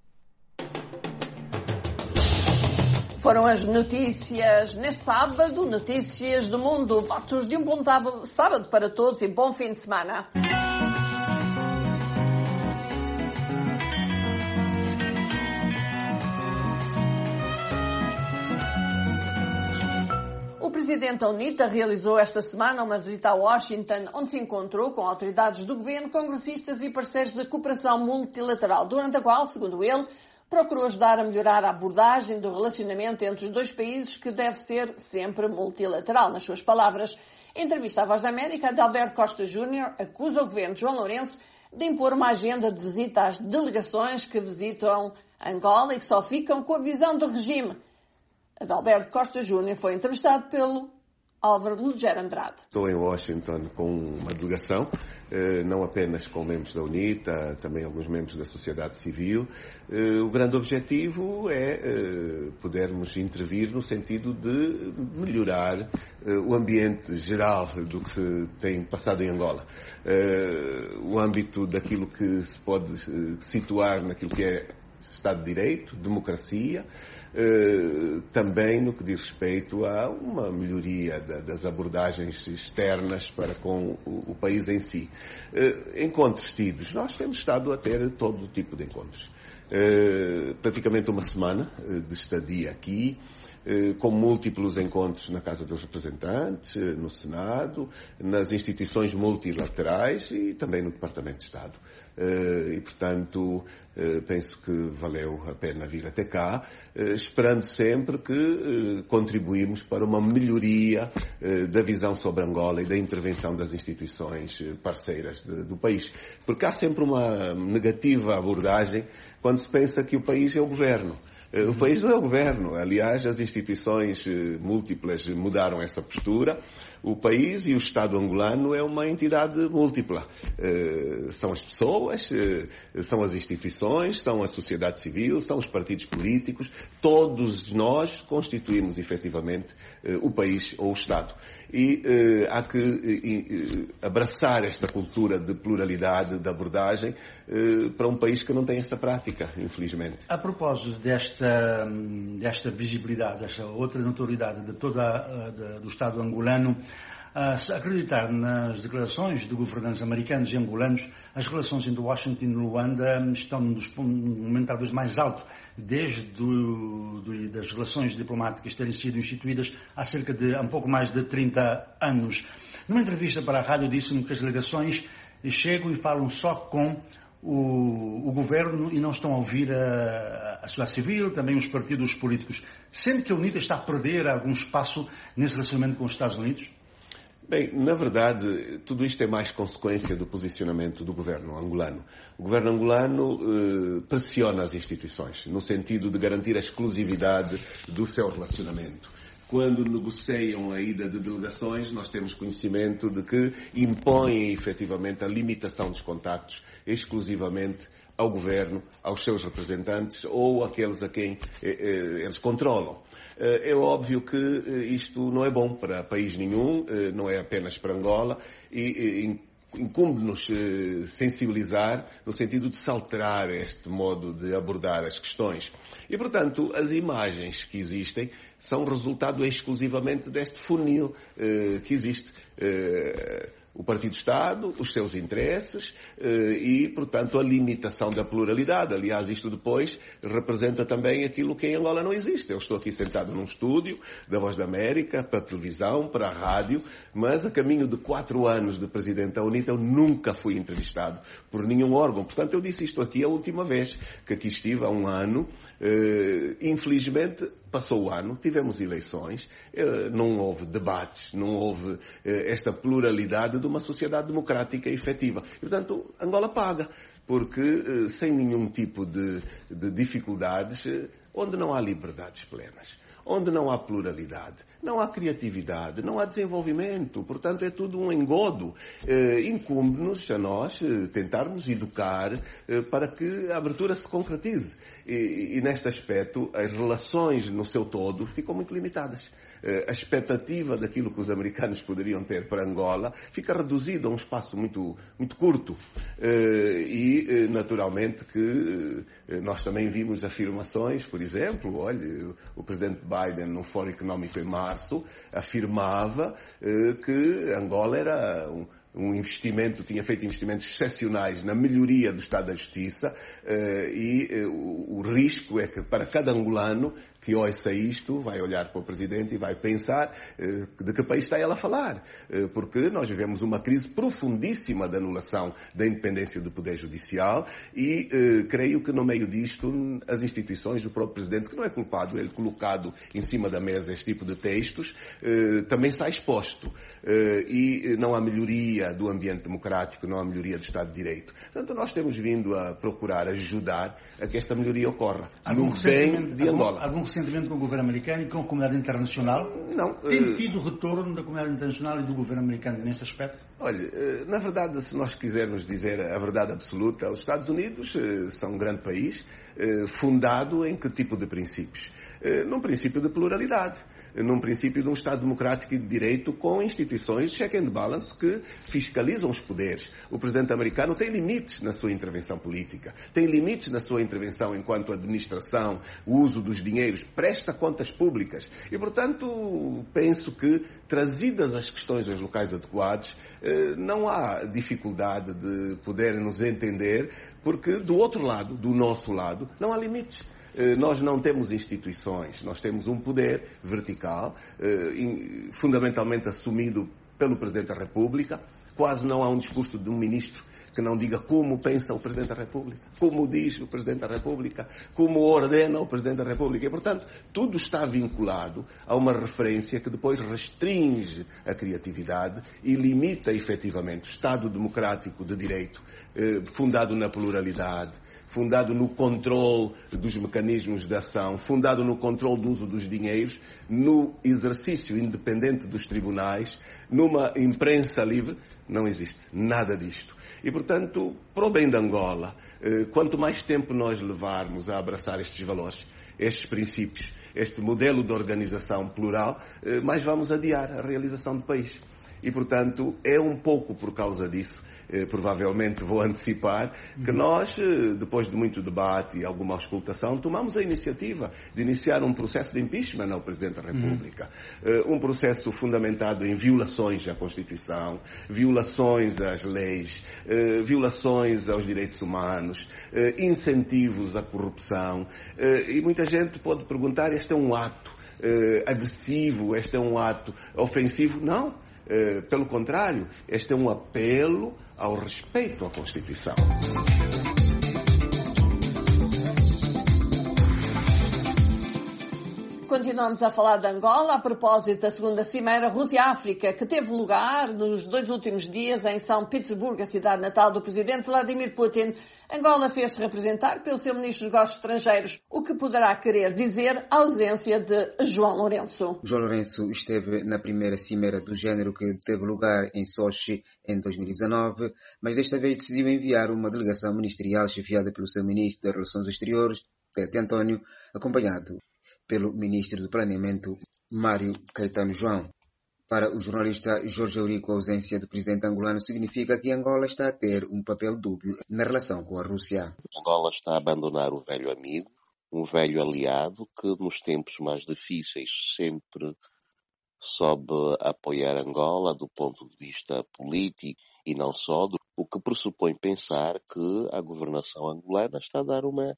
B: Foram as notícias neste sábado, notícias do mundo. Votos de um bom sábado para todos e bom fim de semana. O presidente da UNITA realizou esta semana uma visita a Washington, onde se encontrou com autoridades do governo, congressistas e parceiros de cooperação multilateral, durante a qual, segundo ele, procurou ajudar a melhorar a abordagem do relacionamento entre os dois países, que deve ser sempre multilateral, nas suas palavras. Em entrevista à Voz da América, Adalberto Costa Júnior acusa o governo de João Lourenço de impor uma agenda de visita às delegações que visitam Angola e que só ficam com a visão do regime. Adalberto Costa Júnior foi entrevistado pelo Álvaro Lugero Andrade.
J: Estou em Washington com uma delegação, não apenas com membros da UNITA, também alguns membros da sociedade civil. O grande objetivo é podermos intervir no sentido de melhorar o ambiente geral do que se tem passado em Angola. O âmbito daquilo que se pode situar naquilo que é Estado de Direito, democracia, Uh, também no que diz respeito a uma melhoria da, das abordagens externas para com o, o país em si. Uh, encontros tidos, nós temos estado a ter todo tipo de encontros. Uh, praticamente uma semana uh, de estadia aqui, uh, com múltiplos encontros na Casa dos Representantes, uh, no Senado, nas instituições multilaterais e também no Departamento de Estado. Uh, e, portanto, uh, penso que valeu a pena vir até cá, uh, esperando sempre que uh, contribuímos para uma melhoria uh, da visão sobre Angola e da intervenção das instituições uh, parceiras de, do país. Porque há sempre uma negativa abordagem quando se pensa que o país é o governo. O país não é o governo. Aliás, as instituições múltiplas mudaram essa postura. O país e o Estado angolano é uma entidade múltipla. Uh, são as pessoas, uh, são as instituições, são a sociedade civil, são os partidos políticos. Todos nós constituímos efetivamente uh, o país ou o Estado. E uh, há que uh, uh, abraçar esta cultura de pluralidade, de abordagem, uh, para um país que não tem essa prática, infelizmente.
K: A propósito desta, desta visibilidade, desta outra notoriedade de toda a, de, do Estado angolano, a acreditar nas declarações de governantes americanos e angolanos, as relações entre Washington e Luanda estão num momento talvez mais alto desde do, do, das relações diplomáticas terem sido instituídas há cerca de um pouco mais de trinta anos. Numa entrevista para a rádio disse-me que as delegações chegam e falam só com o, o governo e não estão a ouvir a, a sociedade civil, também os partidos políticos. Sendo que a UNITA está a perder algum espaço nesse relacionamento com os Estados Unidos?
J: Bem, na verdade, tudo isto é mais consequência do posicionamento do governo angolano. O governo angolano eh, pressiona as instituições, no sentido de garantir a exclusividade do seu relacionamento. Quando negociam a ida de delegações, nós temos conhecimento de que impõem efetivamente a limitação dos contactos exclusivamente ao governo, aos seus representantes ou àqueles a quem eh, eh, eles controlam. É óbvio que isto não é bom para país nenhum, não é apenas para Angola, e incumbe-nos sensibilizar no sentido de se alterar este modo de abordar as questões. E, portanto, as imagens que existem são resultado exclusivamente deste funil que existe. O Partido Estado, os seus interesses e, portanto, a limitação da pluralidade. Aliás, isto depois representa também aquilo que em Angola não existe. Eu estou aqui sentado num estúdio da Voz da América, para a televisão, para a rádio, mas a caminho de quatro anos de Presidente da UNITA eu nunca fui entrevistado por nenhum órgão. Portanto, eu disse isto aqui a última vez que aqui estive, há um ano. Infelizmente, passou o ano, tivemos eleições, não houve debates, não houve esta pluralidade de uma sociedade democrática e efetiva. E, portanto, Angola paga, porque sem nenhum tipo de, de dificuldades, onde não há liberdades plenas, onde não há pluralidade, não há criatividade, não há desenvolvimento. Portanto, é tudo um engodo. Eh, incumbe-nos a nós eh, tentarmos educar eh, para que a abertura se concretize. E, e, neste aspecto, as relações no seu todo ficam muito limitadas. Eh, a expectativa daquilo que os americanos poderiam ter para Angola fica reduzida a um espaço muito, muito curto. Eh, e, eh, naturalmente, que eh, nós também vimos afirmações, por exemplo, olha, o presidente Biden, no Fórum Económico em março, afirmava eh, que Angola era um, um investimento, tinha feito investimentos excepcionais na melhoria do Estado da Justiça eh, e eh, o, o risco é que para cada angolano que ouça isto vai olhar para o Presidente e vai pensar eh, de que país está ela a falar. Eh, porque nós vivemos uma crise profundíssima da anulação da independência do Poder Judicial e eh, creio que no meio disto as instituições, o próprio Presidente, que não é culpado, ele colocado em cima da mesa este tipo de textos, eh, também está exposto. Eh, e não há melhoria do ambiente democrático, não há melhoria do Estado de Direito. Portanto, nós temos vindo a procurar ajudar a que esta melhoria ocorra.
K: Algum
J: no bem de Angola.
K: Algum, algum ressentimento com o governo americano e com a comunidade internacional?
J: Não.
K: Tem
J: Uh...
K: tido retorno da comunidade internacional e do governo americano nesse aspecto?
J: Olha, uh, na verdade, se nós quisermos dizer a verdade absoluta, os Estados Unidos uh, são um grande país, uh, fundado em que tipo de princípios? Uh, num princípio de pluralidade. Num princípio de um Estado democrático e de direito com instituições check and balance que fiscalizam os poderes. O presidente americano tem limites na sua intervenção política, tem limites na sua intervenção enquanto administração, o uso dos dinheiros, presta contas públicas. E, portanto, penso que, trazidas as questões aos locais adequados, não há dificuldade de poderem nos entender, porque do outro lado, do nosso lado, não há limites. Nós não temos instituições, nós temos um poder vertical, fundamentalmente assumido pelo Presidente da República. Quase não há um discurso de um ministro que não diga como pensa o Presidente da República, como diz o Presidente da República, como ordena o Presidente da República. E, portanto, tudo está vinculado a uma referência que depois restringe a criatividade e limita efetivamente o Estado democrático de direito, fundado na pluralidade, fundado no controle dos mecanismos de ação, fundado no controle do uso dos dinheiros, no exercício independente dos tribunais, numa imprensa livre. Não existe nada disto. E, portanto, para o bem de Angola, quanto mais tempo nós levarmos a abraçar estes valores, estes princípios, este modelo de organização plural, mais vamos adiar a realização do país. E, portanto, é um pouco por causa disso, eh, provavelmente vou antecipar, que nós, eh, depois de muito debate e alguma auscultação, tomamos a iniciativa de iniciar um processo de impeachment ao Presidente da República. Eh, um processo fundamentado em violações à Constituição, violações às leis, eh, violações aos direitos humanos, eh, incentivos à corrupção. Eh, e muita gente pode perguntar, este é um ato eh, agressivo, este é um ato ofensivo? Não. Uh, pelo contrário, este é um apelo ao respeito à Constituição.
B: Continuamos a falar de Angola a propósito da segunda Cimeira Rússia-África, que teve lugar nos dois últimos dias em São Petersburgo, a cidade natal do presidente Vladimir Putin. Angola fez-se representar pelo seu ministro dos Negócios Estrangeiros, o que poderá querer dizer a ausência de João Lourenço.
L: João Lourenço esteve na primeira Cimeira do género que teve lugar em Sochi em dois mil e dezanove, mas desta vez decidiu enviar uma delegação ministerial chefiada pelo seu ministro das Relações Exteriores, Tete António, acompanhado pelo ministro do Planeamento, Mário Caetano João. Para o jornalista Jorge Eurico, a ausência do presidente angolano significa que Angola está a ter um papel dúbio na relação com a Rússia.
M: Angola está a abandonar um velho amigo, um velho aliado que nos tempos mais difíceis sempre soube apoiar Angola do ponto de vista político e não só, o que pressupõe pensar que a governação angolana está a dar uma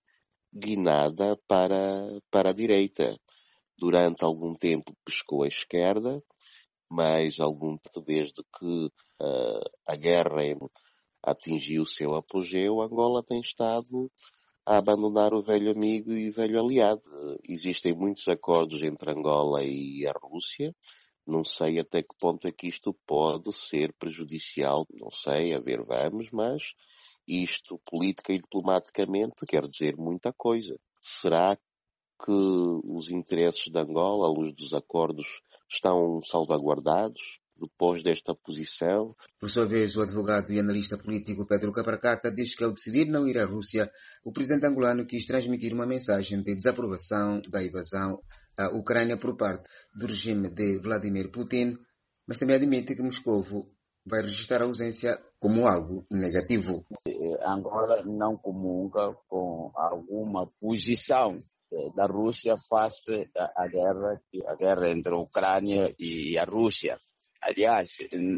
M: guinada para, para a direita. Durante algum tempo pescou a esquerda, mas algum tempo desde que uh, a guerra atingiu o seu apogeu, Angola tem estado a abandonar o velho amigo e o velho aliado. Uh, existem muitos acordos entre Angola e a Rússia. Não sei até que ponto é que isto pode ser prejudicial, não sei, a ver, vamos, mas isto, política e diplomaticamente, quer dizer muita coisa. Será que os interesses de Angola, à luz dos acordos, estão salvaguardados depois desta posição?
L: Por sua vez, o advogado e analista político Pedro Capracata diz que, ao decidir não ir à Rússia, o presidente angolano quis transmitir uma mensagem de desaprovação da invasão à Ucrânia por parte do regime de Vladimir Putin, mas também admite que Moscovo vai registrar a ausência como algo negativo.
N: Angola não comunga com alguma posição da Rússia face à guerra, a guerra entre a Ucrânia e a Rússia. Aliás,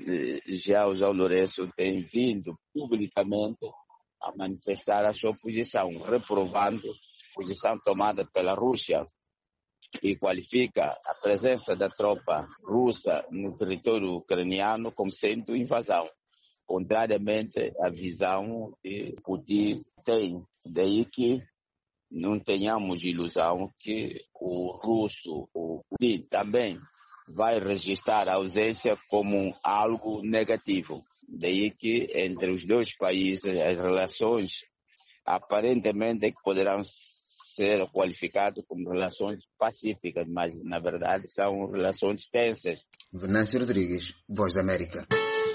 N: já o João Lourenço tem vindo publicamente a manifestar a sua posição, reprovando a posição tomada pela Rússia. e qualifica a presença da tropa russa no território ucraniano como sendo invasão, contrariamente à visão que Putin tem. Daí que não tenhamos ilusão que o russo, o Putin, também vai registrar a ausência como algo negativo. Daí que entre os dois países as relações aparentemente poderão ser qualificadas como relações pacíficas, mas na verdade são relações tensas.
L: Venâncio Rodrigues, Voz da América.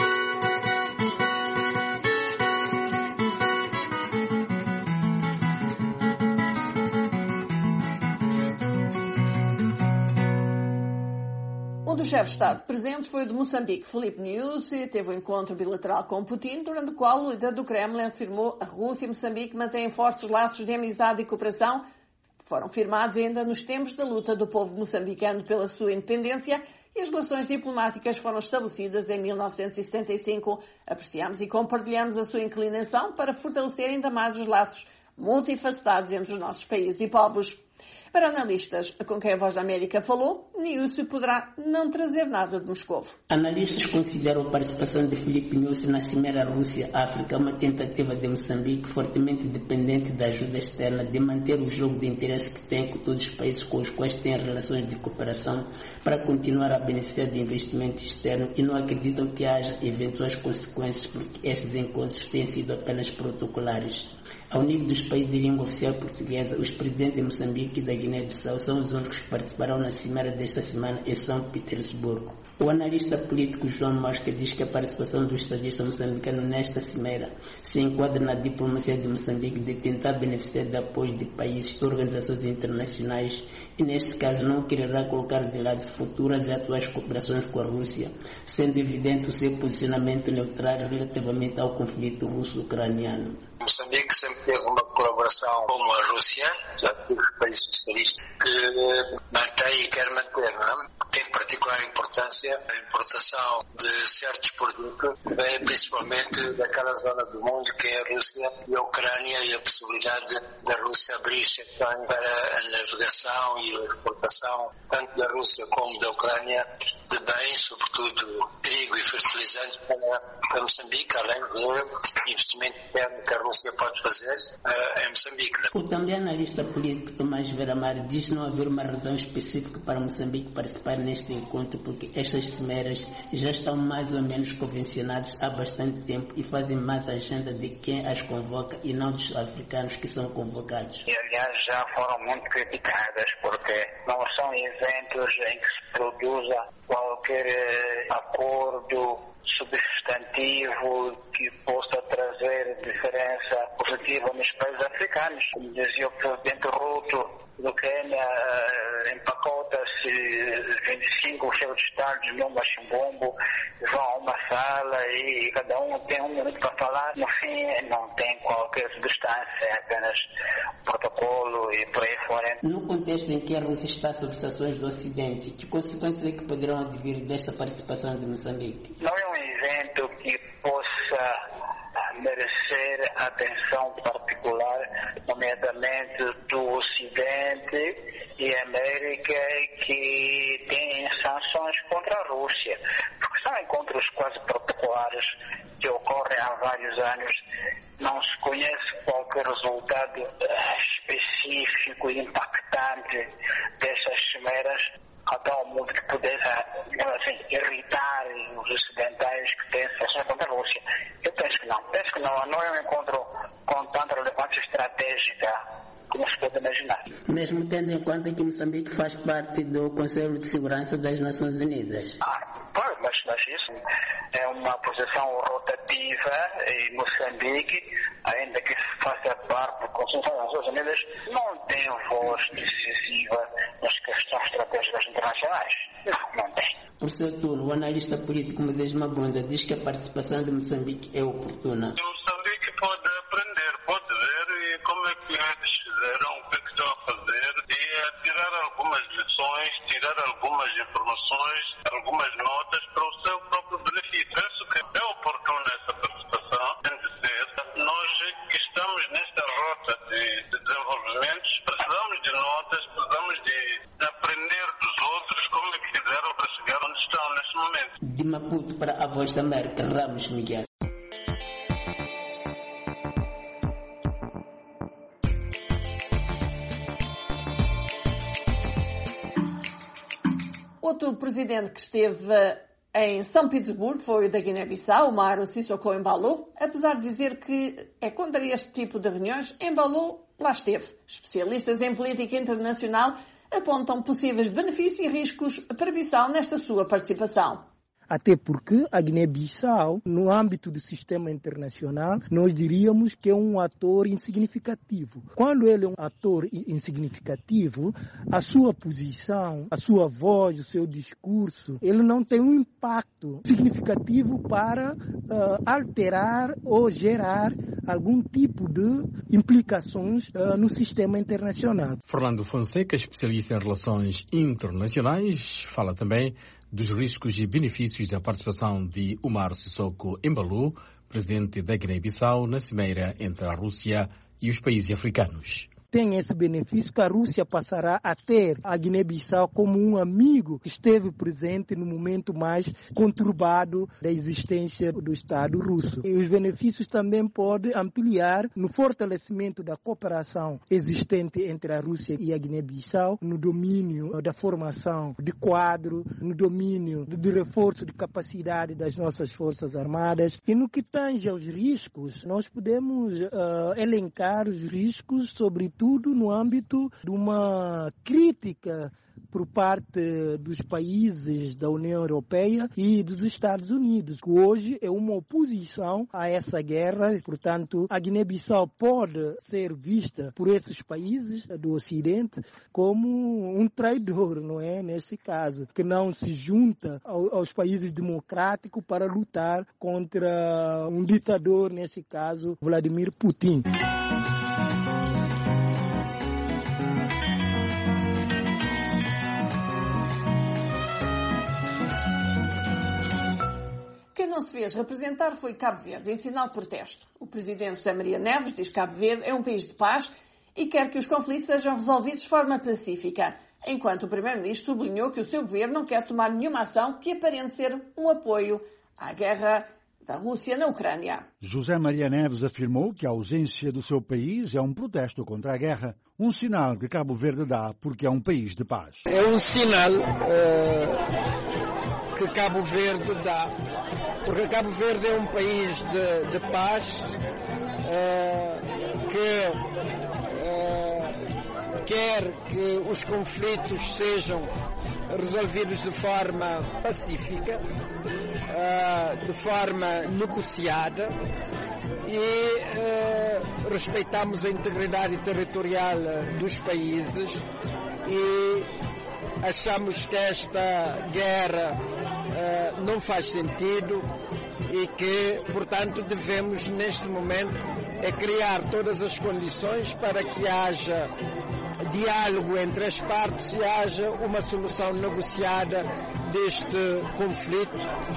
B: O chefe de Estado presente foi o de Moçambique, Filipe Nyusi, teve um encontro bilateral com Putin, durante o qual o líder do Kremlin afirmou que a Rússia e Moçambique mantêm fortes laços de amizade e cooperação, que foram firmados ainda nos tempos da luta do povo moçambicano pela sua independência, e as relações diplomáticas foram estabelecidas em mil novecentos e setenta e cinco. Apreciamos e compartilhamos a sua inclinação para fortalecer ainda mais os laços multifacetados entre os nossos países e povos. Para analistas com quem a Voz da América falou, Nyusi poderá não trazer nada de Moscovo.
O: Analistas consideram a participação de Filipe Nyusi na Cimeira Rússia-África uma tentativa de Moçambique, fortemente dependente da ajuda externa, de manter o jogo de interesse que tem com todos os países com os quais tem relações de cooperação, para continuar a beneficiar de investimento externo, e não acreditam que haja eventuais consequências, porque estes encontros têm sido apenas protocolares. Ao nível dos países de língua oficial portuguesa, os presidentes de Moçambique e da Guiné-Bissau são os únicos que participarão na cimeira desta semana em São Petersburgo. O analista político João Mosca diz que a participação do estadista moçambicano nesta cimeira se enquadra na diplomacia de Moçambique de tentar beneficiar de apoio de países e organizações internacionais e, neste caso, não quererá colocar de lado futuras e atuais cooperações com a Rússia, sendo evidente o seu posicionamento neutral relativamente ao conflito russo-ucraniano.
P: Moçambique sempre teve uma colaboração com a Rússia, já que os países socialistas que mantém e quer manter, não é? Tem particular importância a importação de certos produtos, principalmente daquela zona do mundo que é a Rússia e a Ucrânia, e a possibilidade da Rússia abrir exceções para a navegação e a exportação, tanto da Rússia como da Ucrânia, de bens, sobretudo trigo e fertilizantes, para, para Moçambique, além do investimento interno que a Rússia pode fazer uh, em Moçambique.
O: O também analista político Tomás Veramar diz não haver uma razão específica para Moçambique participar neste encontro, porque estas cimeras já estão mais ou menos convencionadas há bastante tempo e fazem mais a agenda de quem as convoca e não dos africanos que são convocados.
Q: E, aliás, já foram muito criticadas, porque não são eventos em que se produza qualquer eh, acordo substantivo que possa trazer diferença positiva nos países africanos. Como dizia o presidente Ruto do Quênia, empacota-se vinte e cinco chefes de Estado de Lumba Chimbombo, vão a uma sala e cada um tem um minuto para falar. No fim, não tem qualquer substância, é apenas protocolo e por aí fora.
O: No contexto em que a Rússia está sob sanções do Ocidente, que consequências é que poderão advir desta participação de Moçambique?
Q: Não é um evento que possa merecer atenção particular, nomeadamente do Ocidente e América, que têm sanções contra a Rússia, porque são encontros quase protocolares que ocorrem há vários anos. Não se conhece qualquer resultado específico e impactante dessas cimeras, a tal modo que pudesse assim, irritar os ocidentais que têm sanções contra a Rússia. Eu penso que não. Penso que não, não é um encontro com tanta relevância estratégica como se pode imaginar.
O: Mesmo tendo em conta que Moçambique faz parte do Conselho de Segurança das Nações Unidas.
Q: Ah, claro, mas, mas isso é uma posição rotativa e Moçambique, ainda que faça parte do Conselho das Nações Unidas, não tem voz decisiva nas questões estratégicas internacionais. Não, não tem.
O: Por seu turno, o analista político Moisés Mabunda diz que a participação de Moçambique é oportuna.
R: Moçambique pode aprender, pode ver e como é que eles fizeram, o que é que estão a fazer, e é tirar algumas lições, tirar algumas informações, algumas notas para o seu próprio benefício. Penso que é oportuna essa participação, tem de ser. Nós que estamos nesta rota de, de desenvolvimento, precisamos de notas, precisamos de aprender
O: De Maputo para a Voz da América, Ramos Miguel.
B: Outro presidente que esteve em São Petersburgo foi o da Guiné-Bissau, Umaro Sissoko Embalo. Apesar de dizer que é contra este tipo de reuniões, Embalo lá esteve. Especialistas em política internacional apontam possíveis benefícios e riscos para Bissau nesta sua participação.
S: Até porque a Guiné-Bissau, no âmbito do sistema internacional, nós diríamos que é um ator insignificativo. Quando ele é um ator insignificativo, a sua posição, a sua voz, o seu discurso, ele não tem um impacto significativo para uh, alterar ou gerar algum tipo de implicações uh, no sistema internacional.
T: Fernando Fonseca, especialista em relações internacionais, fala também dos riscos e benefícios da participação de Umaro Sissoko Embalo, presidente da Guiné-Bissau, na cimeira entre a Rússia e os países africanos.
S: Tem esse benefício que a Rússia passará a ter a Guiné-Bissau como um amigo que esteve presente no momento mais conturbado da existência do Estado russo. E os benefícios também podem ampliar no fortalecimento da cooperação existente entre a Rússia e a Guiné-Bissau, no domínio da formação de quadro, no domínio do reforço de capacidade das nossas Forças Armadas. E no que tange aos riscos, nós podemos uh, elencar os riscos sobre tudo no âmbito de uma crítica por parte dos países da União Europeia e dos Estados Unidos, que hoje é uma oposição a essa guerra. Portanto, a Guiné-Bissau pode ser vista por esses países do Ocidente como um traidor, não é? Neste caso, que não se junta aos países democráticos para lutar contra um ditador, neste caso, Vladimir Putin.
B: Quem não se fez representar foi Cabo Verde, em sinal de protesto. O presidente José Maria Neves diz que Cabo Verde é um país de paz e quer que os conflitos sejam resolvidos de forma pacífica, enquanto o primeiro-ministro sublinhou que o seu governo não quer tomar nenhuma ação que aparente ser um apoio à guerra da Rússia na Ucrânia.
K: José Maria Neves afirmou que a ausência do seu país é um protesto contra a guerra, um sinal que Cabo Verde dá porque é um país de paz.
U: É um sinal uh, que Cabo Verde dá, porque Cabo Verde é um país de, de paz, uh, que uh, quer que os conflitos sejam resolvidos de forma pacífica, uh, de forma negociada, e uh, respeitamos a integridade territorial dos países e achamos que esta guerra uh, não faz sentido e que, portanto, devemos neste momento é criar todas as condições para que haja diálogo entre as partes e haja uma solução negociada deste conflito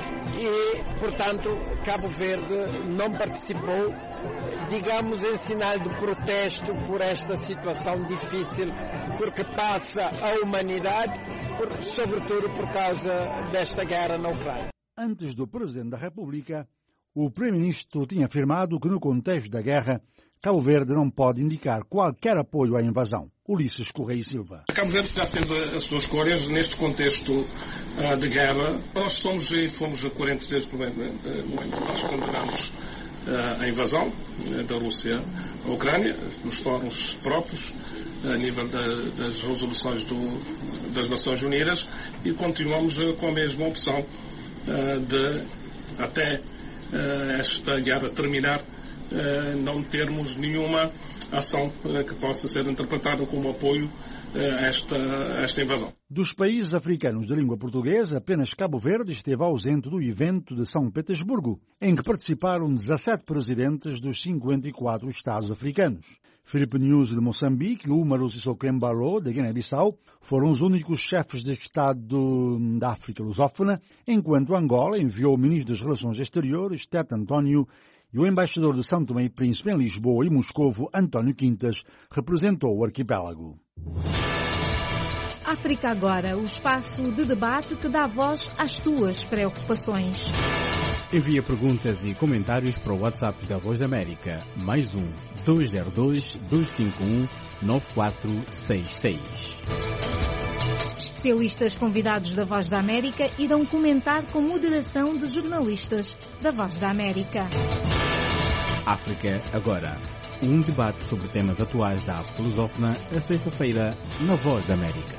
U: e, portanto, Cabo Verde não participou, digamos, em sinal de protesto por esta situação difícil, porque passa a humanidade, por, sobretudo por causa desta guerra na Ucrânia.
K: Antes do Presidente da República, o Primeiro-Ministro tinha afirmado que no contexto da guerra, Cabo Verde não pode indicar qualquer apoio à invasão. Ulisses Correia Silva.
V: Cabo Verde já fez as suas escolhas neste contexto uh, de guerra. Nós somos e fomos coerentes desde o momento. Nós condenamos uh, a invasão uh, da Rússia à Ucrânia, nos fóruns próprios, a nível da, das resoluções do, das Nações Unidas, e continuamos uh, com a mesma opção uh, de, até uh, esta guerra terminar, Uh, não termos nenhuma ação uh, que possa ser interpretada como apoio uh, a, esta, a esta invasão.
K: Dos países africanos de língua portuguesa, apenas Cabo Verde esteve ausente do evento de São Petersburgo, em que participaram dezassete presidentes dos cinquenta e quatro Estados africanos. Filipe Nyusi de Moçambique e Umaro Sissoko Embalo de Guiné-Bissau foram os únicos chefes de Estado da África lusófona, enquanto Angola enviou o ministro das Relações Exteriores, Tete António, e o embaixador de São Tomé e Príncipe em Lisboa e Moscovo, António Quintas, representou o arquipélago.
C: África Agora, o espaço de debate que dá voz às tuas preocupações.
A: Envia perguntas e comentários para o WhatsApp da Voz da América, mais um dois zero dois, dois cinco um, nove quatro seis seis.
C: Especialistas convidados da Voz da América irão comentar com moderação de jornalistas da Voz da América.
A: África Agora, um debate sobre temas atuais da África lusófona, a sexta-feira, na Voz da América.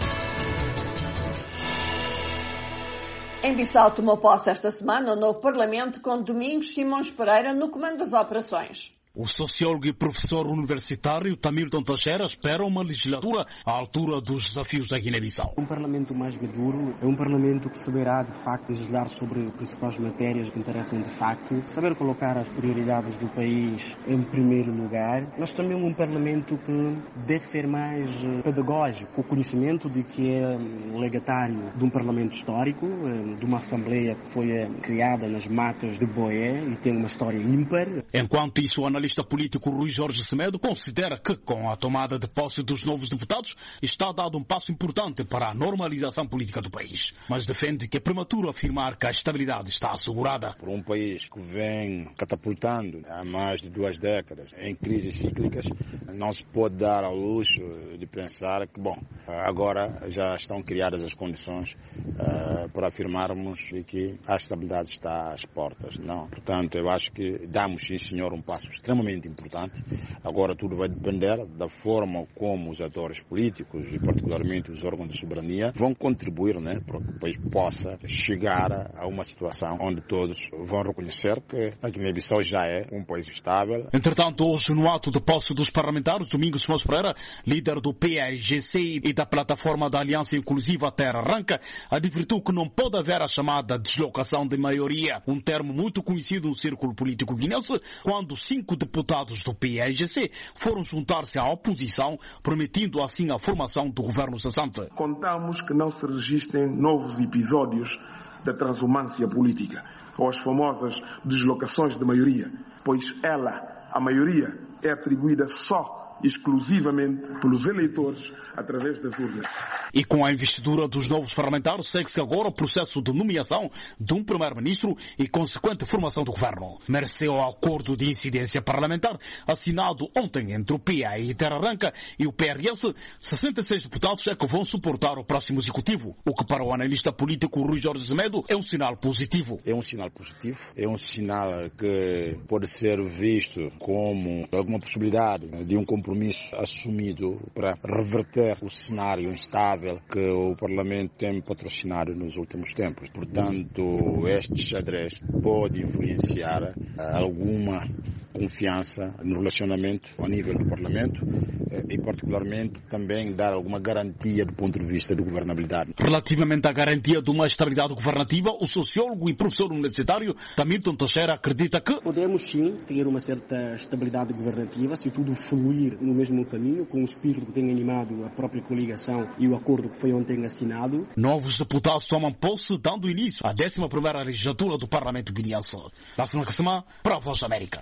B: Em Bissau tomou posse esta semana o novo Parlamento com Domingos Simões Pereira no comando das operações.
E: O sociólogo e professor universitário Tamilton Teixeira espera uma legislatura à altura dos desafios da Guiné-Bissau.
W: Um parlamento mais maduro é um parlamento que saberá de facto legislar sobre principais matérias que interessam de facto, saber colocar as prioridades do país em primeiro lugar, mas também um parlamento que deve ser mais pedagógico, o conhecimento de que é legatário de um parlamento histórico, de uma assembleia que foi criada nas matas de Boé e tem uma história ímpar.
E: Enquanto isso, o analista O analista político Rui Jorge Semedo considera que, com a tomada de posse dos novos deputados, está dado um passo importante para a normalização política do país. Mas defende que é prematuro afirmar que a estabilidade está assegurada.
X: Por um país que vem catapultando há mais de duas décadas em crises cíclicas, não se pode dar ao luxo de pensar que, bom, agora já estão criadas as condições uh, para afirmarmos que a estabilidade está às portas. Não. Portanto, eu acho que damos, sim senhor, um passo extremamente importante. Agora tudo vai depender da forma como os atores políticos e particularmente os órgãos de soberania vão contribuir, né, para que o país possa chegar a uma situação onde todos vão reconhecer que a Guiné-Bissau já é um país estável.
E: Entretanto, hoje no ato de posse dos parlamentares, Domingos Simões Pereira, líder do P A I G C e da plataforma da Aliança Inclusiva Terra Arranca, advertiu que não pode haver a chamada deslocação de maioria, um termo muito conhecido no círculo político guinense, quando cinco deputados do P A I G C foram juntar-se à oposição, permitindo assim a formação do governo cessante.
Y: Contamos que não se registrem novos episódios da transumância política, ou as famosas deslocações de maioria, pois ela, a maioria, é atribuída só exclusivamente pelos eleitores através das urnas.
E: E com a investidura dos novos parlamentares, segue-se agora o processo de nomeação de um primeiro-ministro e consequente formação do governo. Mereceu o acordo de incidência parlamentar assinado ontem entre o P A I Terra Arranca e o P R S. sessenta e seis deputados é que vão suportar o próximo executivo, o que para o analista político Rui Jorge Semedo é um sinal positivo.
X: É um sinal positivo, é um sinal que pode ser visto como alguma possibilidade de um compromisso assumido para reverter o cenário instável que o Parlamento tem patrocinado nos últimos tempos. Portanto, este xadrez pode influenciar alguma confiança no relacionamento ao nível do Parlamento e, particularmente, também dar alguma garantia do ponto de vista de governabilidade.
E: Relativamente à garantia de uma estabilidade governativa, o sociólogo e professor universitário Tamilton Teixeira acredita que
W: podemos sim ter uma certa estabilidade governativa se tudo fluir no mesmo caminho, com o espírito que tem animado a própria coligação e o acordo que foi ontem assinado.
E: Novos deputados tomam posse, dando início à décima primeira legislatura do Parlamento guineense. Nassim Kassama, para a Voz da América.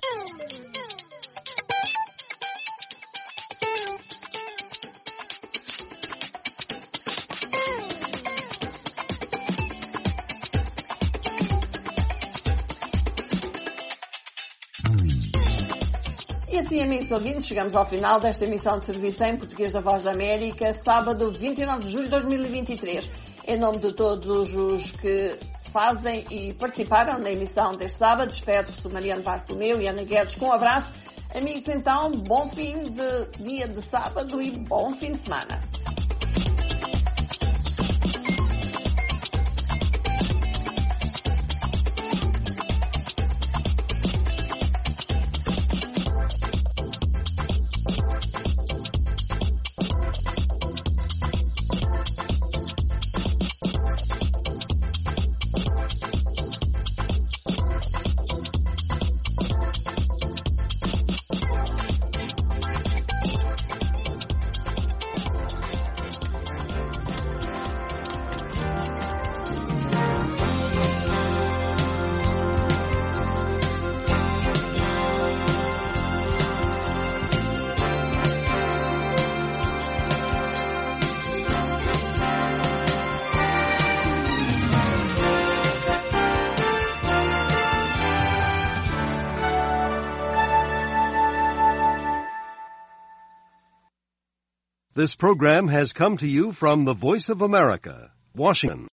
B: E assim, amigos ouvintes, chegamos ao final desta emissão de serviço em português da Voz da América, sábado vinte e nove de julho de dois mil e vinte e três. Em nome de todos os que fazem e participaram na emissão deste sábado, despede-se Mariano Bartolomeu e Ana Guedes com um abraço. Amigos, então, bom fim de dia de sábado e bom fim de semana.
D: This program has come to you from the Voice of America, Washington.